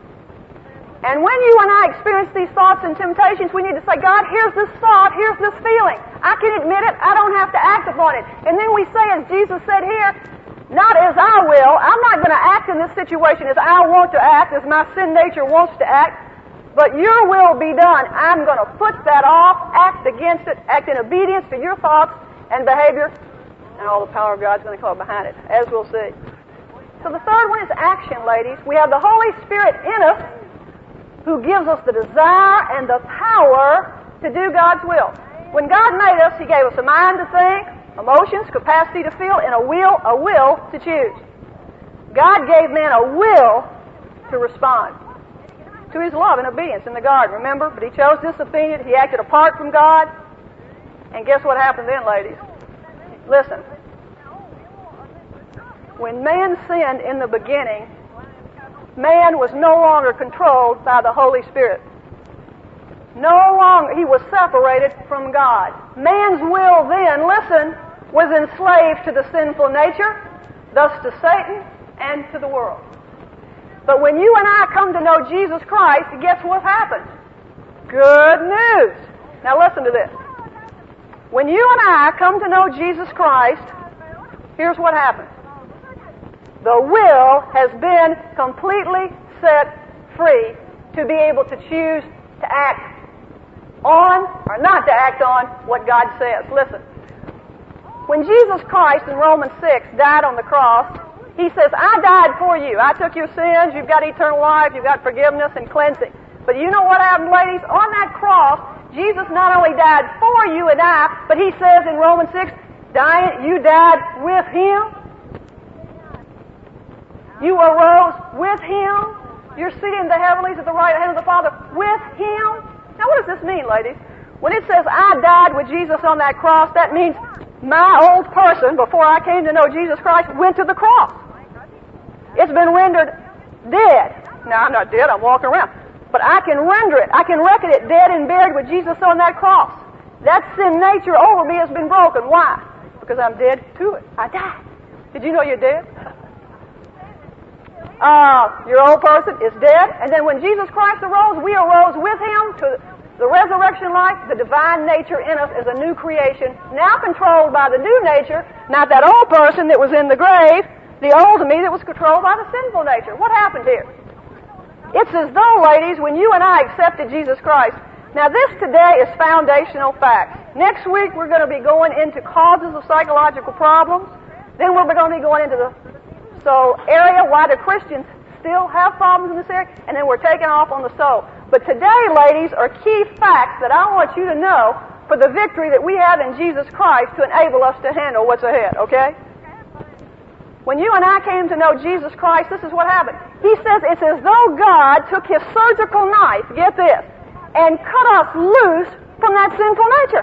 And when you and I experience these thoughts and temptations, we need to say, God, here's this thought, here's this feeling. I can admit it, I don't have to act upon it. And then we say, as Jesus said here, not as I will, I'm not going to act in this situation as I want to act, as my sin nature wants to act, but your will be done. I'm going to put that off, act against it, act in obedience to your thoughts and behavior, and all the power of God's going to come behind it, as we'll see. So the third one is action, ladies. We have the Holy Spirit in us who gives us the desire and the power to do God's will. When God made us, He gave us a mind to think, emotions, capacity to feel, and a will to choose. God gave man a will to respond to His love and obedience in the garden, remember? But he chose disobedience. He acted apart from God. And guess what happened then, ladies? Listen. When man sinned in the beginning, man was no longer controlled by the Holy Spirit. No longer, he was separated from God. Man's will then, listen, was enslaved to the sinful nature, thus to Satan and to the world. But when you and I come to know Jesus Christ, guess what happens? Good news. Now listen to this. When you and I come to know Jesus Christ, here's what happens. The will has been completely set free to be able to choose to act on or not to act on what God says. Listen. When Jesus Christ in Romans 6 died on the cross, He says, I died for you. I took your sins. You've got eternal life. You've got forgiveness and cleansing. But you know what happened, ladies? On that cross, Jesus not only died for you and I, but he says in Romans 6, you died with him. You arose with him. You're seated in the heavenlies at the right hand of the Father with him. Now what does this mean, ladies? When it says I died with Jesus on that cross, that means my old person, before I came to know Jesus Christ, went to the cross. It's been rendered dead. Now, I'm not dead, I'm walking around. But I can render it, I can reckon it dead and buried with Jesus on that cross. That sin nature over me has been broken. Why? Because I'm dead to it. I died. Did you know you're dead? Your old person is dead. And then when Jesus Christ arose, we arose with him to the resurrection life. The divine nature in us is a new creation, now controlled by the new nature, not that old person that was in the grave, the old me that was controlled by the sinful nature. What happened here? It's as though, ladies, when you and I accepted Jesus Christ, now this today is foundational facts. Next week we're going to be going into causes of psychological problems. Then we're going to be going into the area why the Christians still have problems in this area, and then we're taking off on the soul. But today, ladies, are key facts that I want you to know for the victory that we have in Jesus Christ to enable us to handle what's ahead, okay? When you and I came to know Jesus Christ, this is what happened. He says it's as though God took his surgical knife, get this, and cut us loose from that sinful nature.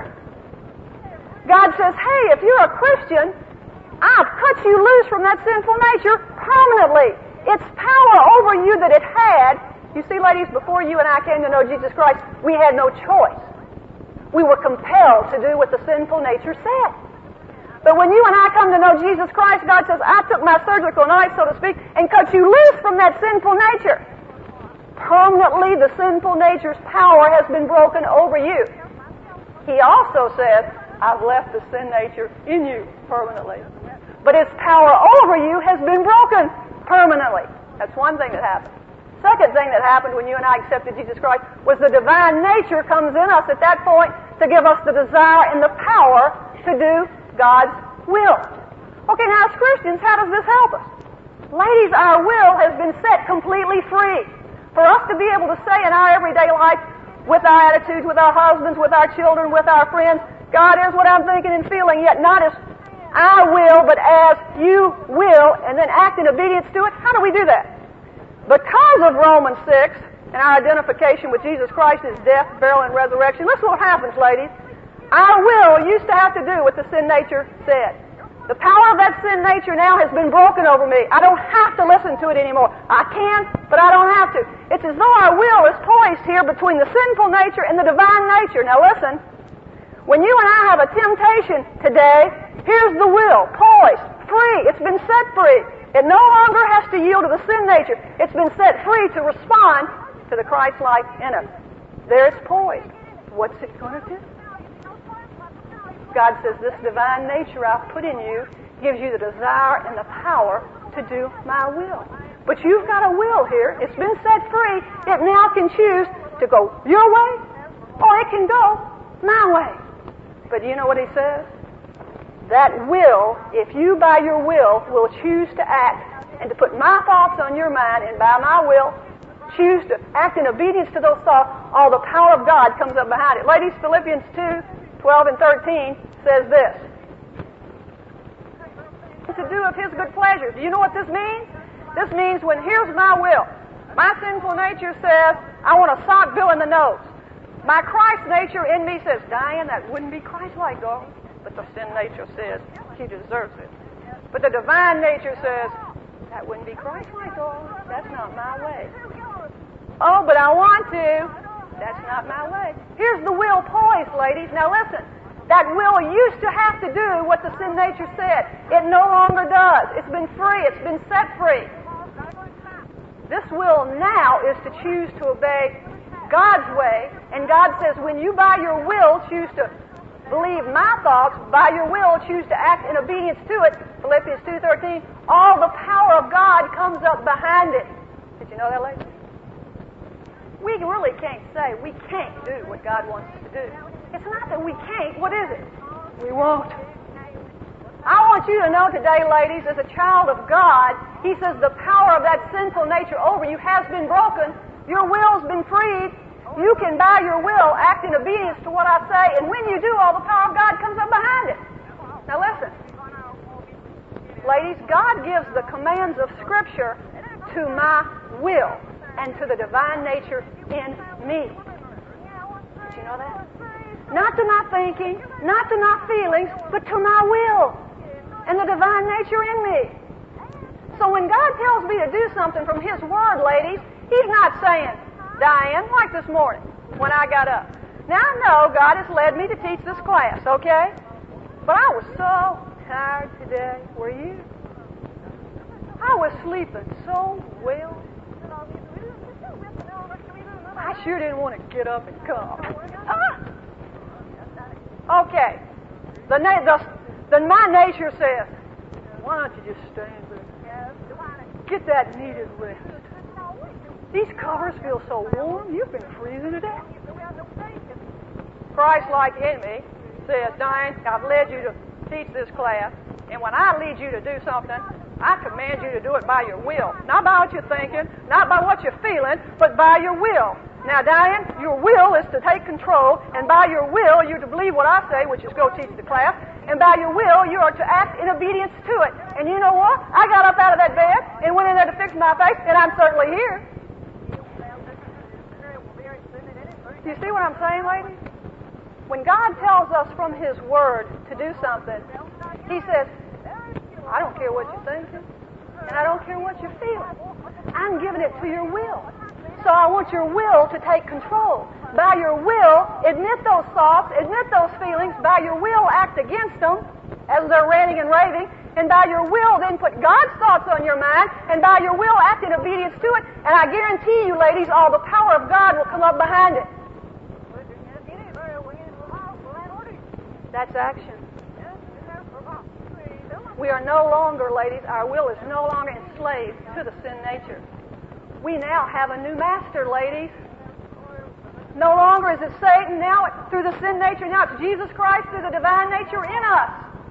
God says, hey, if you're a Christian, I've cut you loose from that sinful nature permanently. Its power over you that it had. You see, ladies, before you and I came to know Jesus Christ, we had no choice. We were compelled to do what the sinful nature said. But when you and I come to know Jesus Christ, God says, I took my surgical knife, so to speak, and cut you loose from that sinful nature. Permanently, the sinful nature's power has been broken over you. He also says, I've left the sin nature in you permanently. But its power over you has been broken permanently. That's one thing that happened. Second thing that happened when you and I accepted Jesus Christ was the divine nature comes in us at that point to give us the desire and the power to do God's will. Okay, now as Christians, how does this help us? Ladies, our will has been set completely free. For us to be able to say in our everyday life, with our attitudes, with our husbands, with our children, with our friends, God, here's what I'm thinking and feeling, yet not as I will, but as you will, and then act in obedience to it. How do we do that? Because of Romans 6 and our identification with Jesus Christ, his death, burial, and resurrection, listen what happens, ladies. Our will used to have to do what the sin nature said. The power of that sin nature now has been broken over me. I don't have to listen to it anymore. I can, but I don't have to. It's as though our will is poised here between the sinful nature and the divine nature. Now listen, when you and I have a temptation today, here's the will, poised, free. It's been set free. It no longer has to yield to the sin nature. It's been set free to respond to the Christ life in us. There it's poised. What's it going to do? God says, this divine nature I've put in you gives you the desire and the power to do my will. But you've got a will here. It's been set free. It now can choose to go your way, or it can go my way. But do you know what he says? That will, if you by your will choose to act and to put my thoughts on your mind, and by my will choose to act in obedience to those thoughts, all the power of God comes up behind it. Ladies, Philippians 2:12 and 13 says this. To do of his good pleasure. Do you know what this means? This means when here's my will. My sinful nature says, I want a sock bill in the nose. My Christ nature in me says, Diane, that wouldn't be Christ-like, darling. But the sin nature says, she deserves it. But the divine nature says, that wouldn't be Christ-like, darling. That's not my way. Oh, but I want to. That's not my way. Here's the will poised, ladies. Now listen. That will used to have to do what the sin nature said. It no longer does. It's been free. It's been set free. This will now is to choose to obey God's way. And God says, when you by your will choose to believe my thoughts, by your will choose to act in obedience to it, Philippians 2:13, all the power of God comes up behind it. Did you know that, ladies? We really can't say we can't do what God wants us to do. It's not that we can't. What is it? We won't. I want you to know today, ladies, as a child of God, he says the power of that sinful nature over you has been broken Your will's been freed. You can, by your will, act in obedience to what I say, and when you do, all the power of God comes up behind it. Now listen. Ladies, God gives the commands of Scripture to my will and to the divine nature in me. Did you know that? Not to my thinking, not to my feelings, but to my will and the divine nature in me. So when God tells me to do something from His Word, ladies, He's not saying, Diane, like this morning when I got up. Now I know God has led me to teach this class, okay? But I was so tired today. Were you? I was sleeping so well. I sure didn't want to get up and come. Okay. Then my nature says, why don't you just stand there? Get that needed rest. These covers feel so warm, you've been freezing to death. Christ-like in me says, Diane, I've led you to teach this class, and when I lead you to do something, I command you to do it by your will. Not by what you're thinking, not by what you're feeling, but by your will. Now, Diane, your will is to take control, and by your will, you're to believe what I say, which is go teach the class, and by your will, you are to act in obedience to it. And you know what? I got up out of that bed and went in there to fix my face, and I'm certainly here. Do you see what I'm saying, ladies? When God tells us from His Word to do something, He says, I don't care what you're thinking, and I don't care what you're feeling. I'm giving it to your will. So I want your will to take control. By your will, admit those thoughts, admit those feelings. By your will, act against them as they're ranting and raving. And by your will, then put God's thoughts on your mind. And by your will, act in obedience to it. And I guarantee you, ladies, all the power of God will come up behind it. That's action. We are no longer, ladies, our will is no longer enslaved to the sin nature. We now have a new master, ladies. No longer is it Satan, now it's through the sin nature, now it's Jesus Christ through the divine nature in us.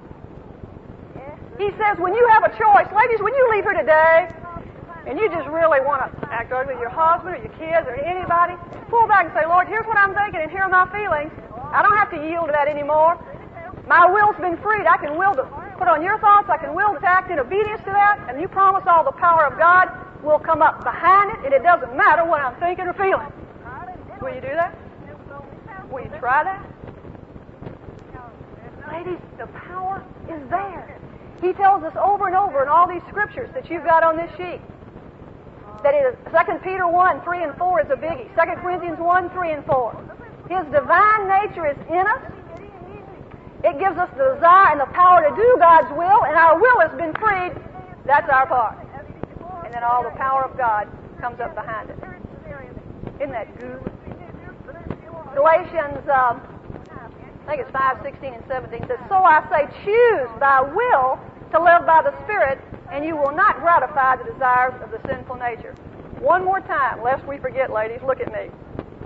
He says when you have a choice, ladies, when you leave here today, and you just really want to act ugly with your husband or your kids or anybody, pull back and say, Lord, here's what I'm thinking and here are my feelings. I don't have to yield to that anymore. My will's been freed. I can will to put on your thoughts. I can will to act in obedience to that. And you promise all the power of God will come up behind it, and it doesn't matter what I'm thinking or feeling. Will you do that? Will you try that? Ladies, the power is there. He tells us over and over in all these scriptures that you've got on this sheet that it is 2 Peter 1, 3 and 4 is a biggie. 2 Corinthians 1, 3 and 4. His divine nature is in us. It gives us the desire and the power to do God's will, and our will has been freed. That's our part. And then all the power of God comes up behind it. Isn't that good? Galatians, I think it's 5, 16 and 17 says, So I say, choose by will to live by the Spirit, and you will not gratify the desires of the sinful nature. One more time, lest we forget, ladies, look at me.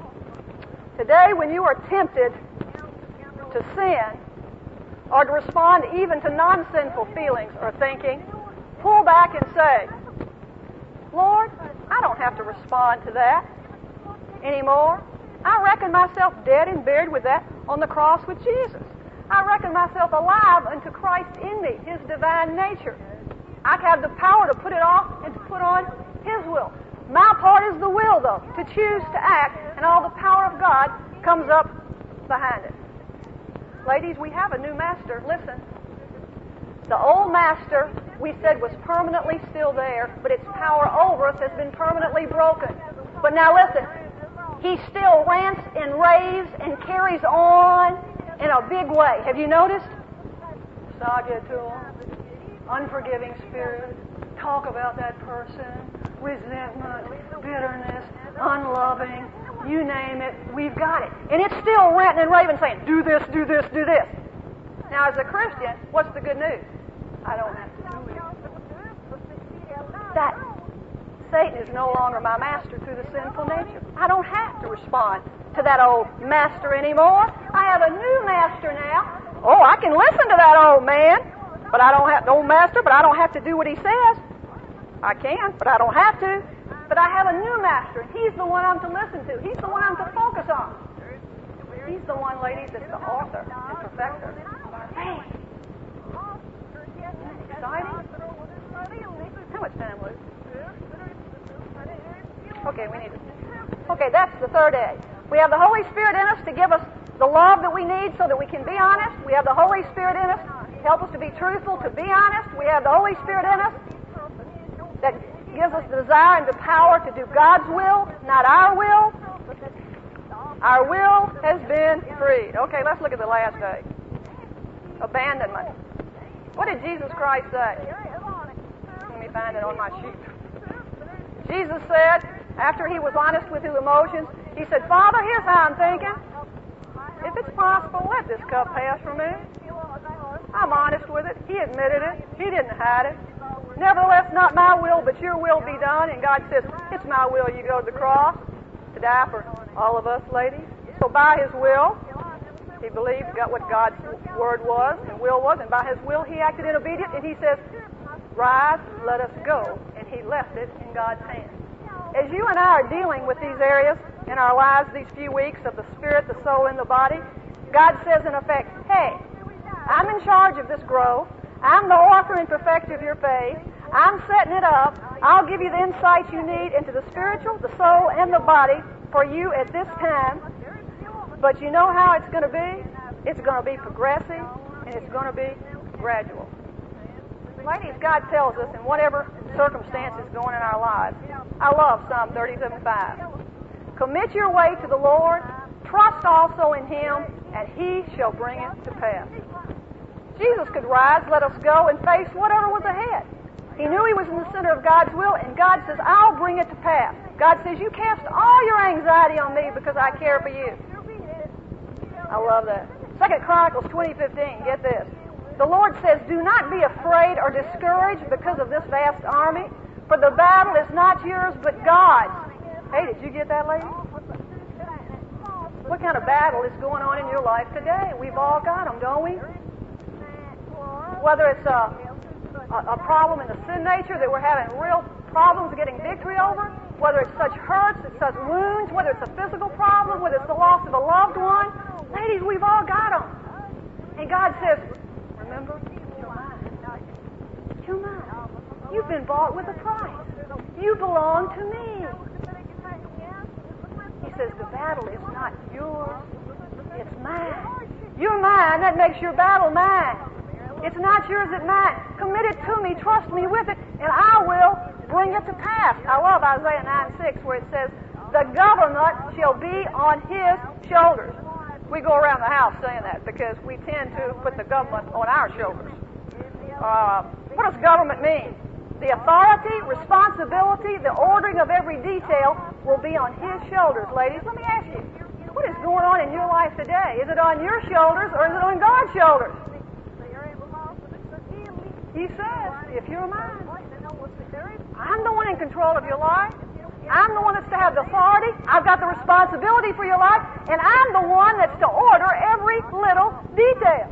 Today, when you are tempted to sin, or to respond even to non-sinful feelings or thinking, pull back and say, Lord, I don't have to respond to that anymore. I reckon myself dead and buried with that on the cross with Jesus. I reckon myself alive unto Christ in me, His divine nature. I have the power to put it off and to put on His will. My part is the will, though, to choose to act, and all the power of God comes up behind it. Ladies, we have a new master. Listen. The old master, we said, was permanently still there, but its power over us has been permanently broken. But now listen. He still rants and raves and carries on in a big way. Have you noticed? Sagittarius, unforgiving spirit, talk about that person, resentment, bitterness, unloving, you name it, we've got it. And it's still ranting and raving saying, do this, do this, do this. Now as a Christian, what's the good news? I don't have to do it. That Satan is no longer my master through the sinful nature. I don't have to respond to that old master anymore. I have a new master now. Oh, I can listen to that old man, but I don't have the old master, but I don't have to do what he says. I can, but I don't have to. But I have a new master, and he's the one I'm to listen to. He's the one I'm to focus on. He's the one, ladies, that's the author and perfecter of our faith. Exciting? How much time, Luke? Okay, Okay, that's the third A. We have the Holy Spirit in us to give us the love that we need so that we can be honest. We have the Holy Spirit in us to help us to be truthful, to be honest. We have the Holy Spirit in us that gives us the desire and the power to do God's will, not our will. Our will has been freed. Okay, let's look at the last A. Abandonment. What did Jesus Christ say? Let me find it on my sheet. Jesus said, after he was honest with his emotions, he said, Father, here's how I'm thinking. If it's possible, let this cup pass from me. I'm honest with it. He admitted it. He didn't hide it. Nevertheless, not my will, but your will be done. And God says, it's my will you go to the cross to die for all of us, ladies. So by his will, he believed what God's word was and will was, and by his will he acted in obedience, and he says, rise, let us go. And he left it in God's hands. As you and I are dealing with these areas in our lives these few weeks of the spirit, the soul, and the body, God says in effect, hey, I'm in charge of this growth. I'm the author and perfecter of your faith. I'm setting it up. I'll give you the insights you need into the spiritual, the soul, and the body for you at this time. But you know how it's going to be? It's going to be progressive, and it's going to be gradual. Ladies, God tells us in whatever circumstances going in our lives. I love Psalm 37:5. Commit your way to the Lord, trust also in him, and he shall bring it to pass. Jesus could rise, let us go, and face whatever was ahead. He knew he was in the center of God's will, and God says, I'll bring it to pass. God says, you cast all your anxiety on me because I care for you. I love that. 2 Chronicles 20:15, get this. The Lord says, do not be afraid or discouraged because of this vast army, for the battle is not yours but God's. Hey, did you get that, lady? What kind of battle is going on in your life today? We've all got them, don't we? Whether it's a problem in the sin nature that we're having real problems getting victory over, whether it's such hurts, it's such wounds, whether it's a physical problem, whether it's the loss of a loved one. Ladies, we've all got them. And God says, remember, you're mine. You're mine. You've been bought with a price. You belong to me. He says, the battle is not yours, it's mine. You're mine, that makes your battle mine. It's not yours, it's mine. Commit it to me, trust me with it, and I will bring it to pass. I love Isaiah 9:6 where it says, the government shall be on his shoulders. We go around the house saying that because we tend to put the government on our shoulders. What does government mean? The authority, responsibility, the ordering of every detail will be on his shoulders. Ladies, let me ask you, what is going on in your life today? Is it on your shoulders or is it on God's shoulders? He says, if you're mine, I'm the one in control of your life. I'm the one that's to have the authority. I've got the responsibility for your life, and I'm the one that's to order every little detail.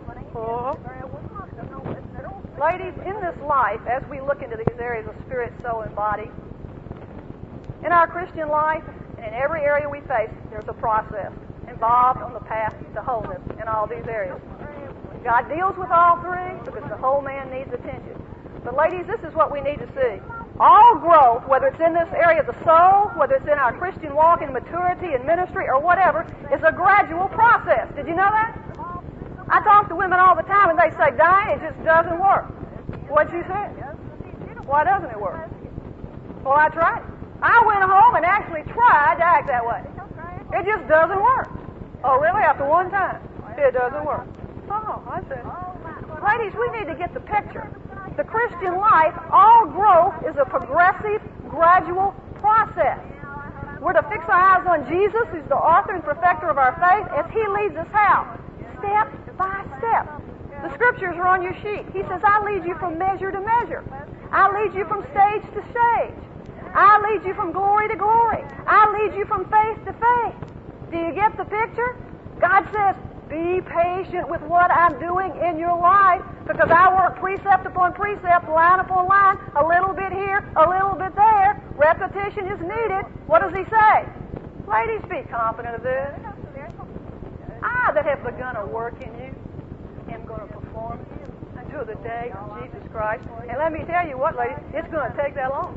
Ladies, in this life, as we look into these areas of spirit, soul, and body, in our Christian life, and in every area we face, there's a process involved on the path to wholeness in all these areas. God deals with all three because the whole man needs attention. But ladies, this is what we need to see. All growth, whether it's in this area of the soul, whether it's in our Christian walk in maturity and ministry or whatever, is a gradual process. Did you know that? I talk to women all the time and they say, Diane, it just doesn't work. What'd you say? Why doesn't it work? Well, I tried. I went home and actually tried to act that way. It just doesn't work. Oh, really? After one time? It doesn't work. Oh, I said, ladies, we need to get the picture. The Christian life, all growth is a progressive, gradual process. We're to fix our eyes on Jesus, who's the author and perfecter of our faith, as he leads us how? Step by step. The scriptures are on your sheet. He says, I lead you from measure to measure. I lead you from stage to stage. I lead you from glory to glory. I lead you from faith to faith. Do you get the picture? God says, be patient with what I'm doing in your life because I work precept upon precept, line upon line, a little bit here, a little bit there, repetition is needed, what does he say? Ladies, be confident of this. I that have begun a work in you am going to perform it until the day of Jesus Christ. And let me tell you what, ladies, it's going to take that long.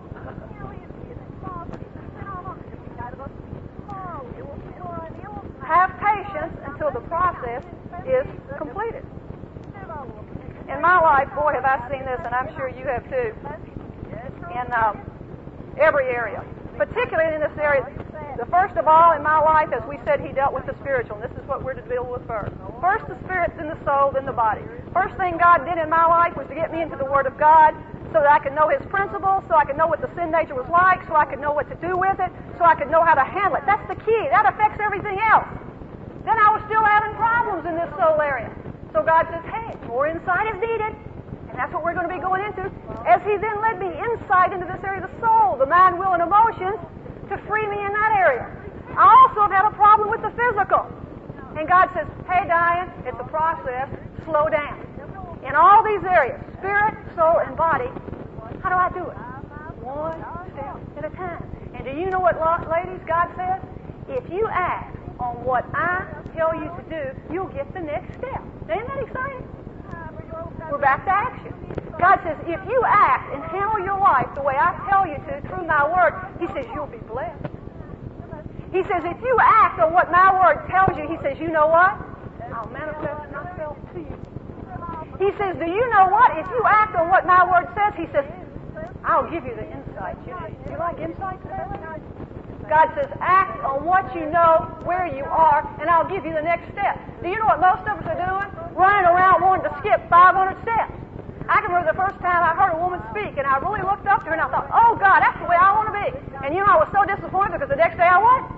Have patience until the process is completed. In my life, boy, have I seen this, and I'm sure you have too, in every area. Particularly in this area, the first of all in my life, as we said, he dealt with the spiritual. And this is what we're to deal with first. First the spirit, then the soul, then the body. First thing God did in my life was to get me into the Word of God so that I could know His principles, so I could know what the sin nature was like, so I could know what to do with it, so I could know how to handle it. That's the key. That affects everything else. Then I was still having problems in this soul area. So God says, hey, more insight is needed. And that's what we're going to be going into. As He then led me insight into this area of the soul, the mind, will, and emotions, to free me in that area. I also have had a problem with the physical. And God says, hey, Diane, it's a process. Slow down. In all these areas, spirit, soul, and body, how do I do it? One step at a time. And do you know what, ladies, God says? If you act on what I tell you to do, you'll get the next step. Isn't that exciting? We're back to action. God says, if you act and handle your life the way I tell you to through my Word, He says, you'll be blessed. He says, if you act on what my Word tells you, He says, you know what? I'll manifest myself to you. He says, do you know what? If you act on what my Word says, He says, I'll give you the insight you need. Do you like insight? God says, act on what you know, where you are, and I'll give you the next step. Do you know what most of us are doing? Running around wanting to skip 500 steps. I can remember the first time I heard a woman speak, and I really looked up to her, and I thought, oh, God, that's the way I want to be. And you know, I was so disappointed because the next day I wasn't.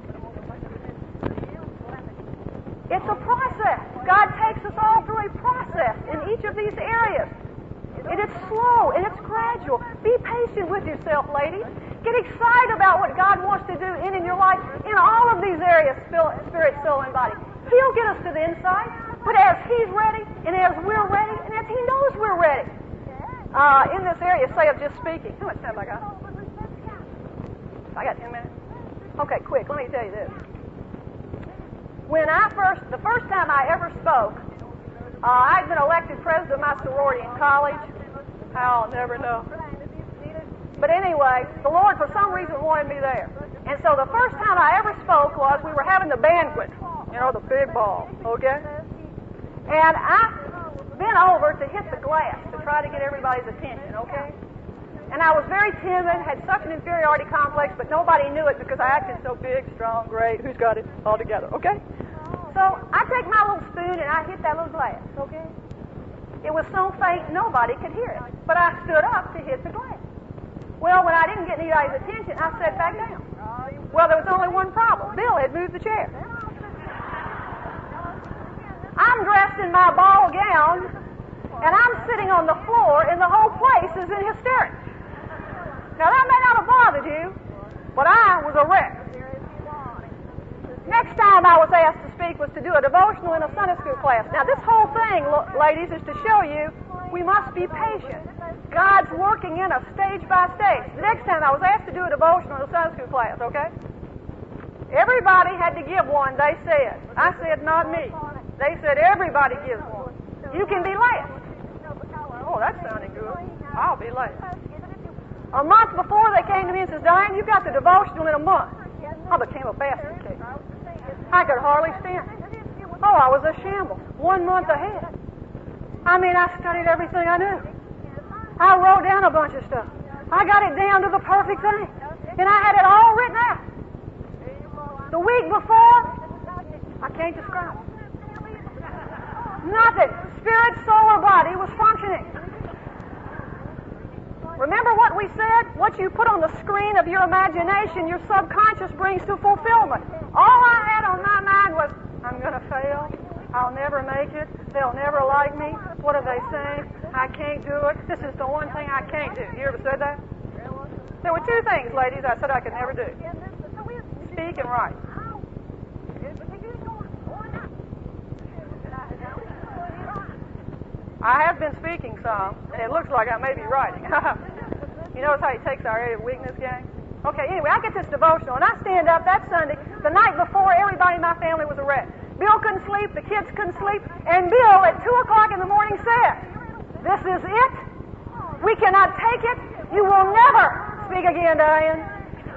It's a process. God takes us all through a process in each of these areas. And it's slow, and it's gradual. Be patient with yourself, ladies. Get excited about what God wants to do in your life in all of these areas, spirit, soul, and body. He'll get us to the inside, but as He's ready, and as we're ready, and as He knows we're ready. In this area, say of just speaking. How much time have I got? I got 10 minutes. Okay, quick. Let me tell you this. The first time I ever spoke, I'd been elected president of my sorority in college. I'll never know. But anyway, the Lord for some reason wanted me there. And so the first time I ever spoke was we were having the banquet, you know, the big ball, okay? And I bent over to hit the glass to try to get everybody's attention, okay? And I was very timid, had such an inferiority complex, but nobody knew it because I acted so big, strong, great. Who's got it all together, okay? So I take my little spoon and I hit that little glass, okay? It was so faint nobody could hear it. But I stood up to hit the glass. Well, when I didn't get anybody's attention, I sat back down. Well, there was only one problem. Bill had moved the chair. I'm dressed in my ball gown, and I'm sitting on the floor, and the whole place is in hysterics. Now, that may not have bothered you, but I was a wreck. Next time I was asked to speak was to do a devotional in a Sunday school class. Now, this whole thing, ladies, is to show you we must be patient. God's working in us stage by stage. The next time I was asked to do a devotional in a Sunday school class, okay? Everybody had to give one, they said. I said, not me. They said, everybody gives one. You can be last. Oh, that sounded good. I'll be last. A month before, they came to me and said, Diane, you got the devotional in a month. I became a basket case. I could hardly stand it. Oh, I was a shambles. 1 month ahead. I mean, I studied everything I knew. I wrote down a bunch of stuff. I got it down to the perfect thing. And I had it all written out. The week before, I can't describe it. Nothing. Spirit, soul, or body was functioning. Remember what we said? What you put on the screen of your imagination, your subconscious brings to fulfillment. All I had on my mind was, I'm going to fail. I'll never make it. They'll never like me. What are they saying? I can't do it. This is the one thing I can't do. You ever said that? There were two things, ladies, I said I could never do. Speak and write. I have been speaking some, and it looks like I may be writing. You notice how he takes our area of weakness, gang? Okay, anyway, I get this devotional, and I stand up that Sunday. The night before, everybody in my family was a wreck. Bill couldn't sleep, the kids couldn't sleep, and Bill at 2 o'clock in the morning said, "This is it. We cannot take it. You will never speak again, Diane."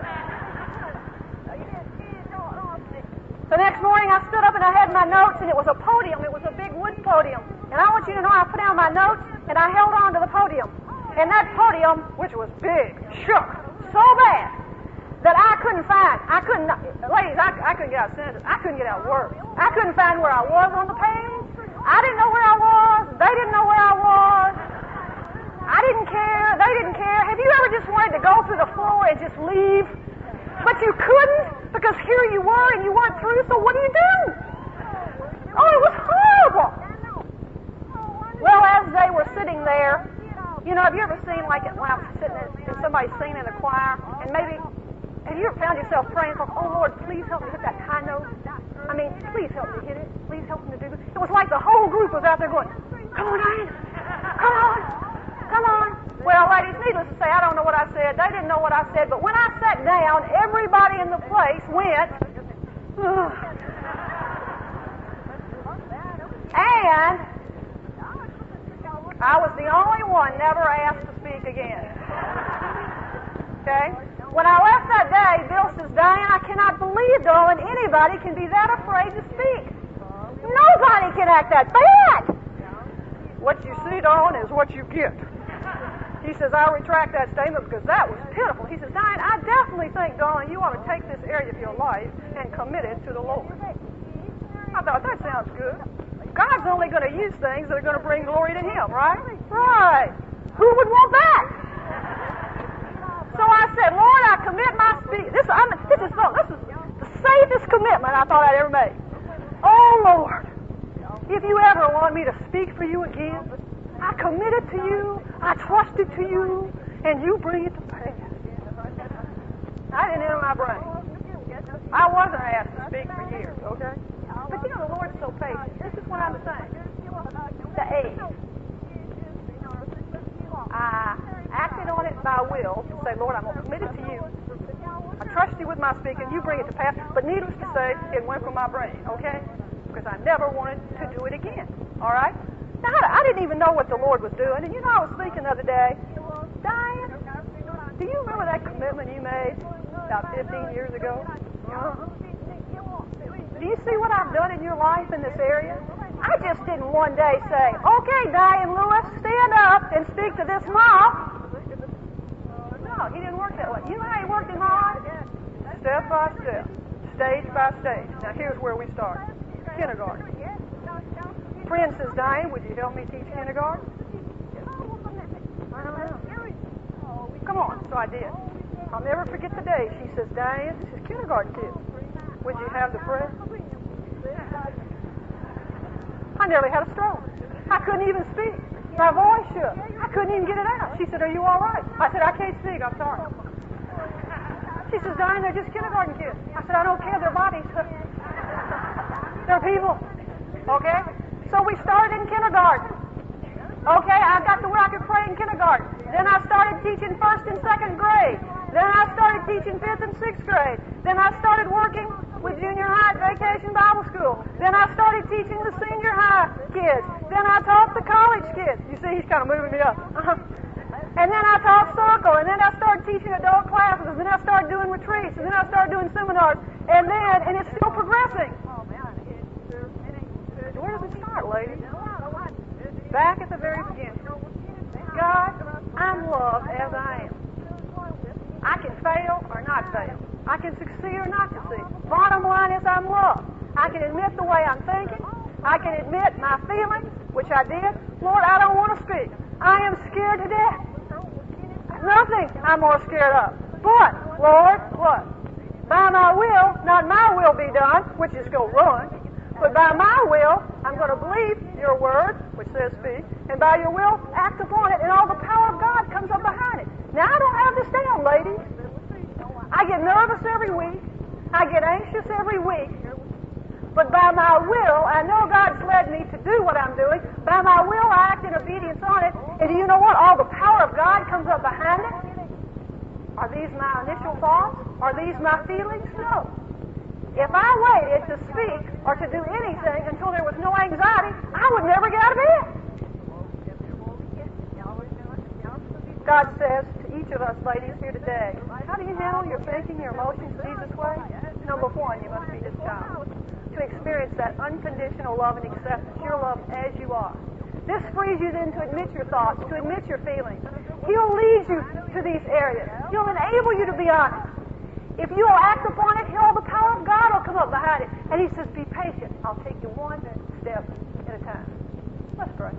The next morning, I stood up and I had my notes, and it was a podium. It was a big wood podium. And I want you to know I put down my notes, and I held on to the podium. And that podium, which was big, shook so bad that I couldn't, ladies, I couldn't get out sentences. I couldn't get out words. I couldn't find where I was on the page. I didn't know where I was. They didn't know where I was. I didn't care. They didn't care. Have you ever just wanted to go through the floor and just leave? But you couldn't, because here you were and you weren't through, so what do you do? Oh, it was horrible. Well, as they were sitting there, you know, have you ever seen, like, when I was sitting and somebody singing in the choir, and maybe, have you ever found yourself praying for, "Oh, Lord, please help me hit that high note. I mean, please help me hit it. Please help me to do this." It was like the whole group was out there going, "Come on, Diane. Come on. Come on." Well, ladies, needless to say, I don't know what I said. They didn't know what I said. But when I sat down, everybody in the place went, "Ugh." And I was the only one never asked to speak again. Okay? When I left that day, Bill says, "Diane, I cannot believe, darling, anybody can be that afraid to speak. Nobody can act that bad." "What you see, darling, is what you get." He says, "I retract that statement because that was pitiful." He says, "Diane, I definitely think, darling, you ought to take this area of your life and commit it to the Lord." I thought, that sounds good. God's only going to use things that are going to bring glory to Him, right? Right. Who would want that? So I said, "Lord, I commit my speech." This is the safest commitment I thought I'd ever made. "Oh, Lord, if you ever want me to speak for you again, I commit it to you, I trust it to you, and you bring it to pass." I didn't enter my brain. I wasn't asked to speak for years, okay? But you know, the Lord's so patient. This is what I'm saying. The age. I acted on it by will to say, "Lord, I'm going to commit it to you. I trust you with my speaking. You bring it to pass." But needless to say, it went from my brain, okay? Because I never wanted to do it again, all right? Now, I didn't even know what the Lord was doing. And you know, I was thinking the other day, "Diane, do you remember that commitment you made about 15 years ago? Do you see what I've done in your life in this area? I just didn't one day say, 'Okay, Diane Lewis, stand up and speak to this mob.'" No, He didn't work that way. You know how He worked in my life? Step by step, stage by stage. Now, here's where we start. Kindergarten. Friend says, "Diane, would you help me teach kindergarten?" I don't know. Come on. So I did. I'll never forget the day. She says, "Diane, this is kindergarten kids. Would you have the prayer?" I nearly had a stroke. I couldn't even speak. My voice shook. I couldn't even get it out. She said, "Are you all right?" I said, "I can't speak. I'm sorry." She says, "Diane, they're just kindergarten kids." I said, "I don't care. They're bodies. They're people." Okay? So we started in kindergarten. Okay, I got to where I could pray in kindergarten. Then I started teaching 1st and 2nd grade. Then I started teaching 5th and 6th grade. Then I started working with junior high at Vacation Bible School. Then I started teaching the senior high kids. Then I taught the college kids. You see, he's kind of moving me up. And then I taught circle. And then I started teaching adult classes. And then I started doing retreats. And then I started doing seminars. And it's still progressing. Where does it start, ladies? Back at the very beginning. God, I'm loved as I am. I can fail or not fail. I can succeed or not succeed. Bottom line is I'm loved. I can admit the way I'm thinking. I can admit my feelings, which I did. Lord, I don't want to speak. I am scared to death. Nothing I'm more scared of. But, Lord, what? By my will, not my will be done, which is go run, but by my will, I'm going to believe your word, which says speak, and by your will, act upon it, and all the power of God comes up behind it. Now, I don't have this down, ladies. I get nervous every week. I get anxious every week. But by my will, I know God's led me to do what I'm doing. By my will, I act in obedience on it. And do you know what? All the power of God comes up behind it. Are these my initial thoughts? Are these my feelings? No. If I waited to speak or to do anything until there was no anxiety, I would never get out of bed. God says to each of us ladies here today, how do you handle your thinking, your emotions Jesus' way? Number one, you must be His child. To experience that unconditional love and acceptance, your love as you are. This frees you then to admit your thoughts, to admit your feelings. He'll lead you to these areas. He'll enable you to be honest. If you will act upon it, all the power of God will come up behind it. And He says, be patient. I'll take you one step at a time. Let's pray.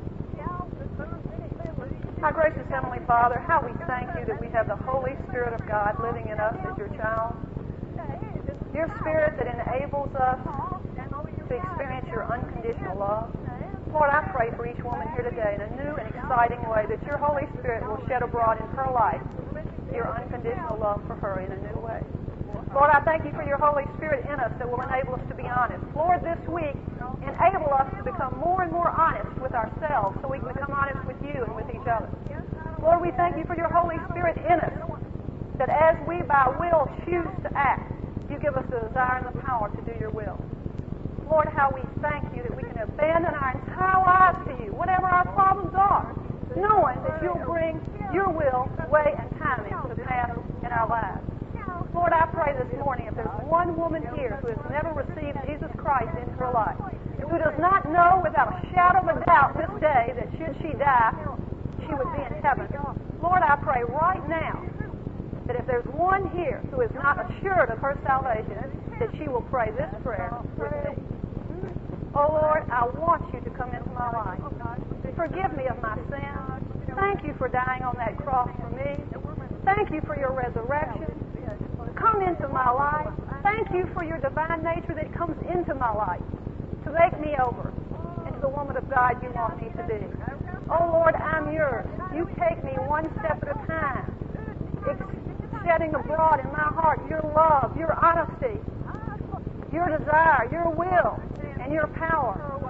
Our gracious Heavenly Father, how we thank You that we have the Holy Spirit of God living in us as Your child. Your Spirit that enables us to experience Your unconditional love. Lord, I pray for each woman here today in a new and exciting way that Your Holy Spirit will shed abroad in her life Your unconditional love for her in a new way. Lord, I thank You for Your Holy Spirit in us that will enable us to be honest. Lord, this week, enable us to become more and more honest with ourselves so we can become honest with You and with each other. Lord, we thank You for Your Holy Spirit in us, that as we by will choose to act, You give us the desire and the power to do Your will. Lord, how we thank You that we can abandon our entire lives to You, whatever our problems are, knowing that You'll bring Your will, way, and timing to pass in our lives. Lord, I pray this morning if there's one woman here who has never received Jesus Christ into her life, who does not know without a shadow of a doubt this day that should she die, she would be in heaven. Lord, I pray right now that if there's one here who is not assured of her salvation, that she will pray this prayer with me. Oh, Lord, I want You to come into my life. Forgive me of my sins. Thank You for dying on that cross for me. Thank You for Your resurrection. Come into my life. Thank You for Your divine nature that comes into my life to make me over into the woman of God You want me to be. Oh, Lord, I'm Yours. You take me one step at a time, shedding abroad in my heart Your love, Your honesty, Your desire, Your will, and Your power.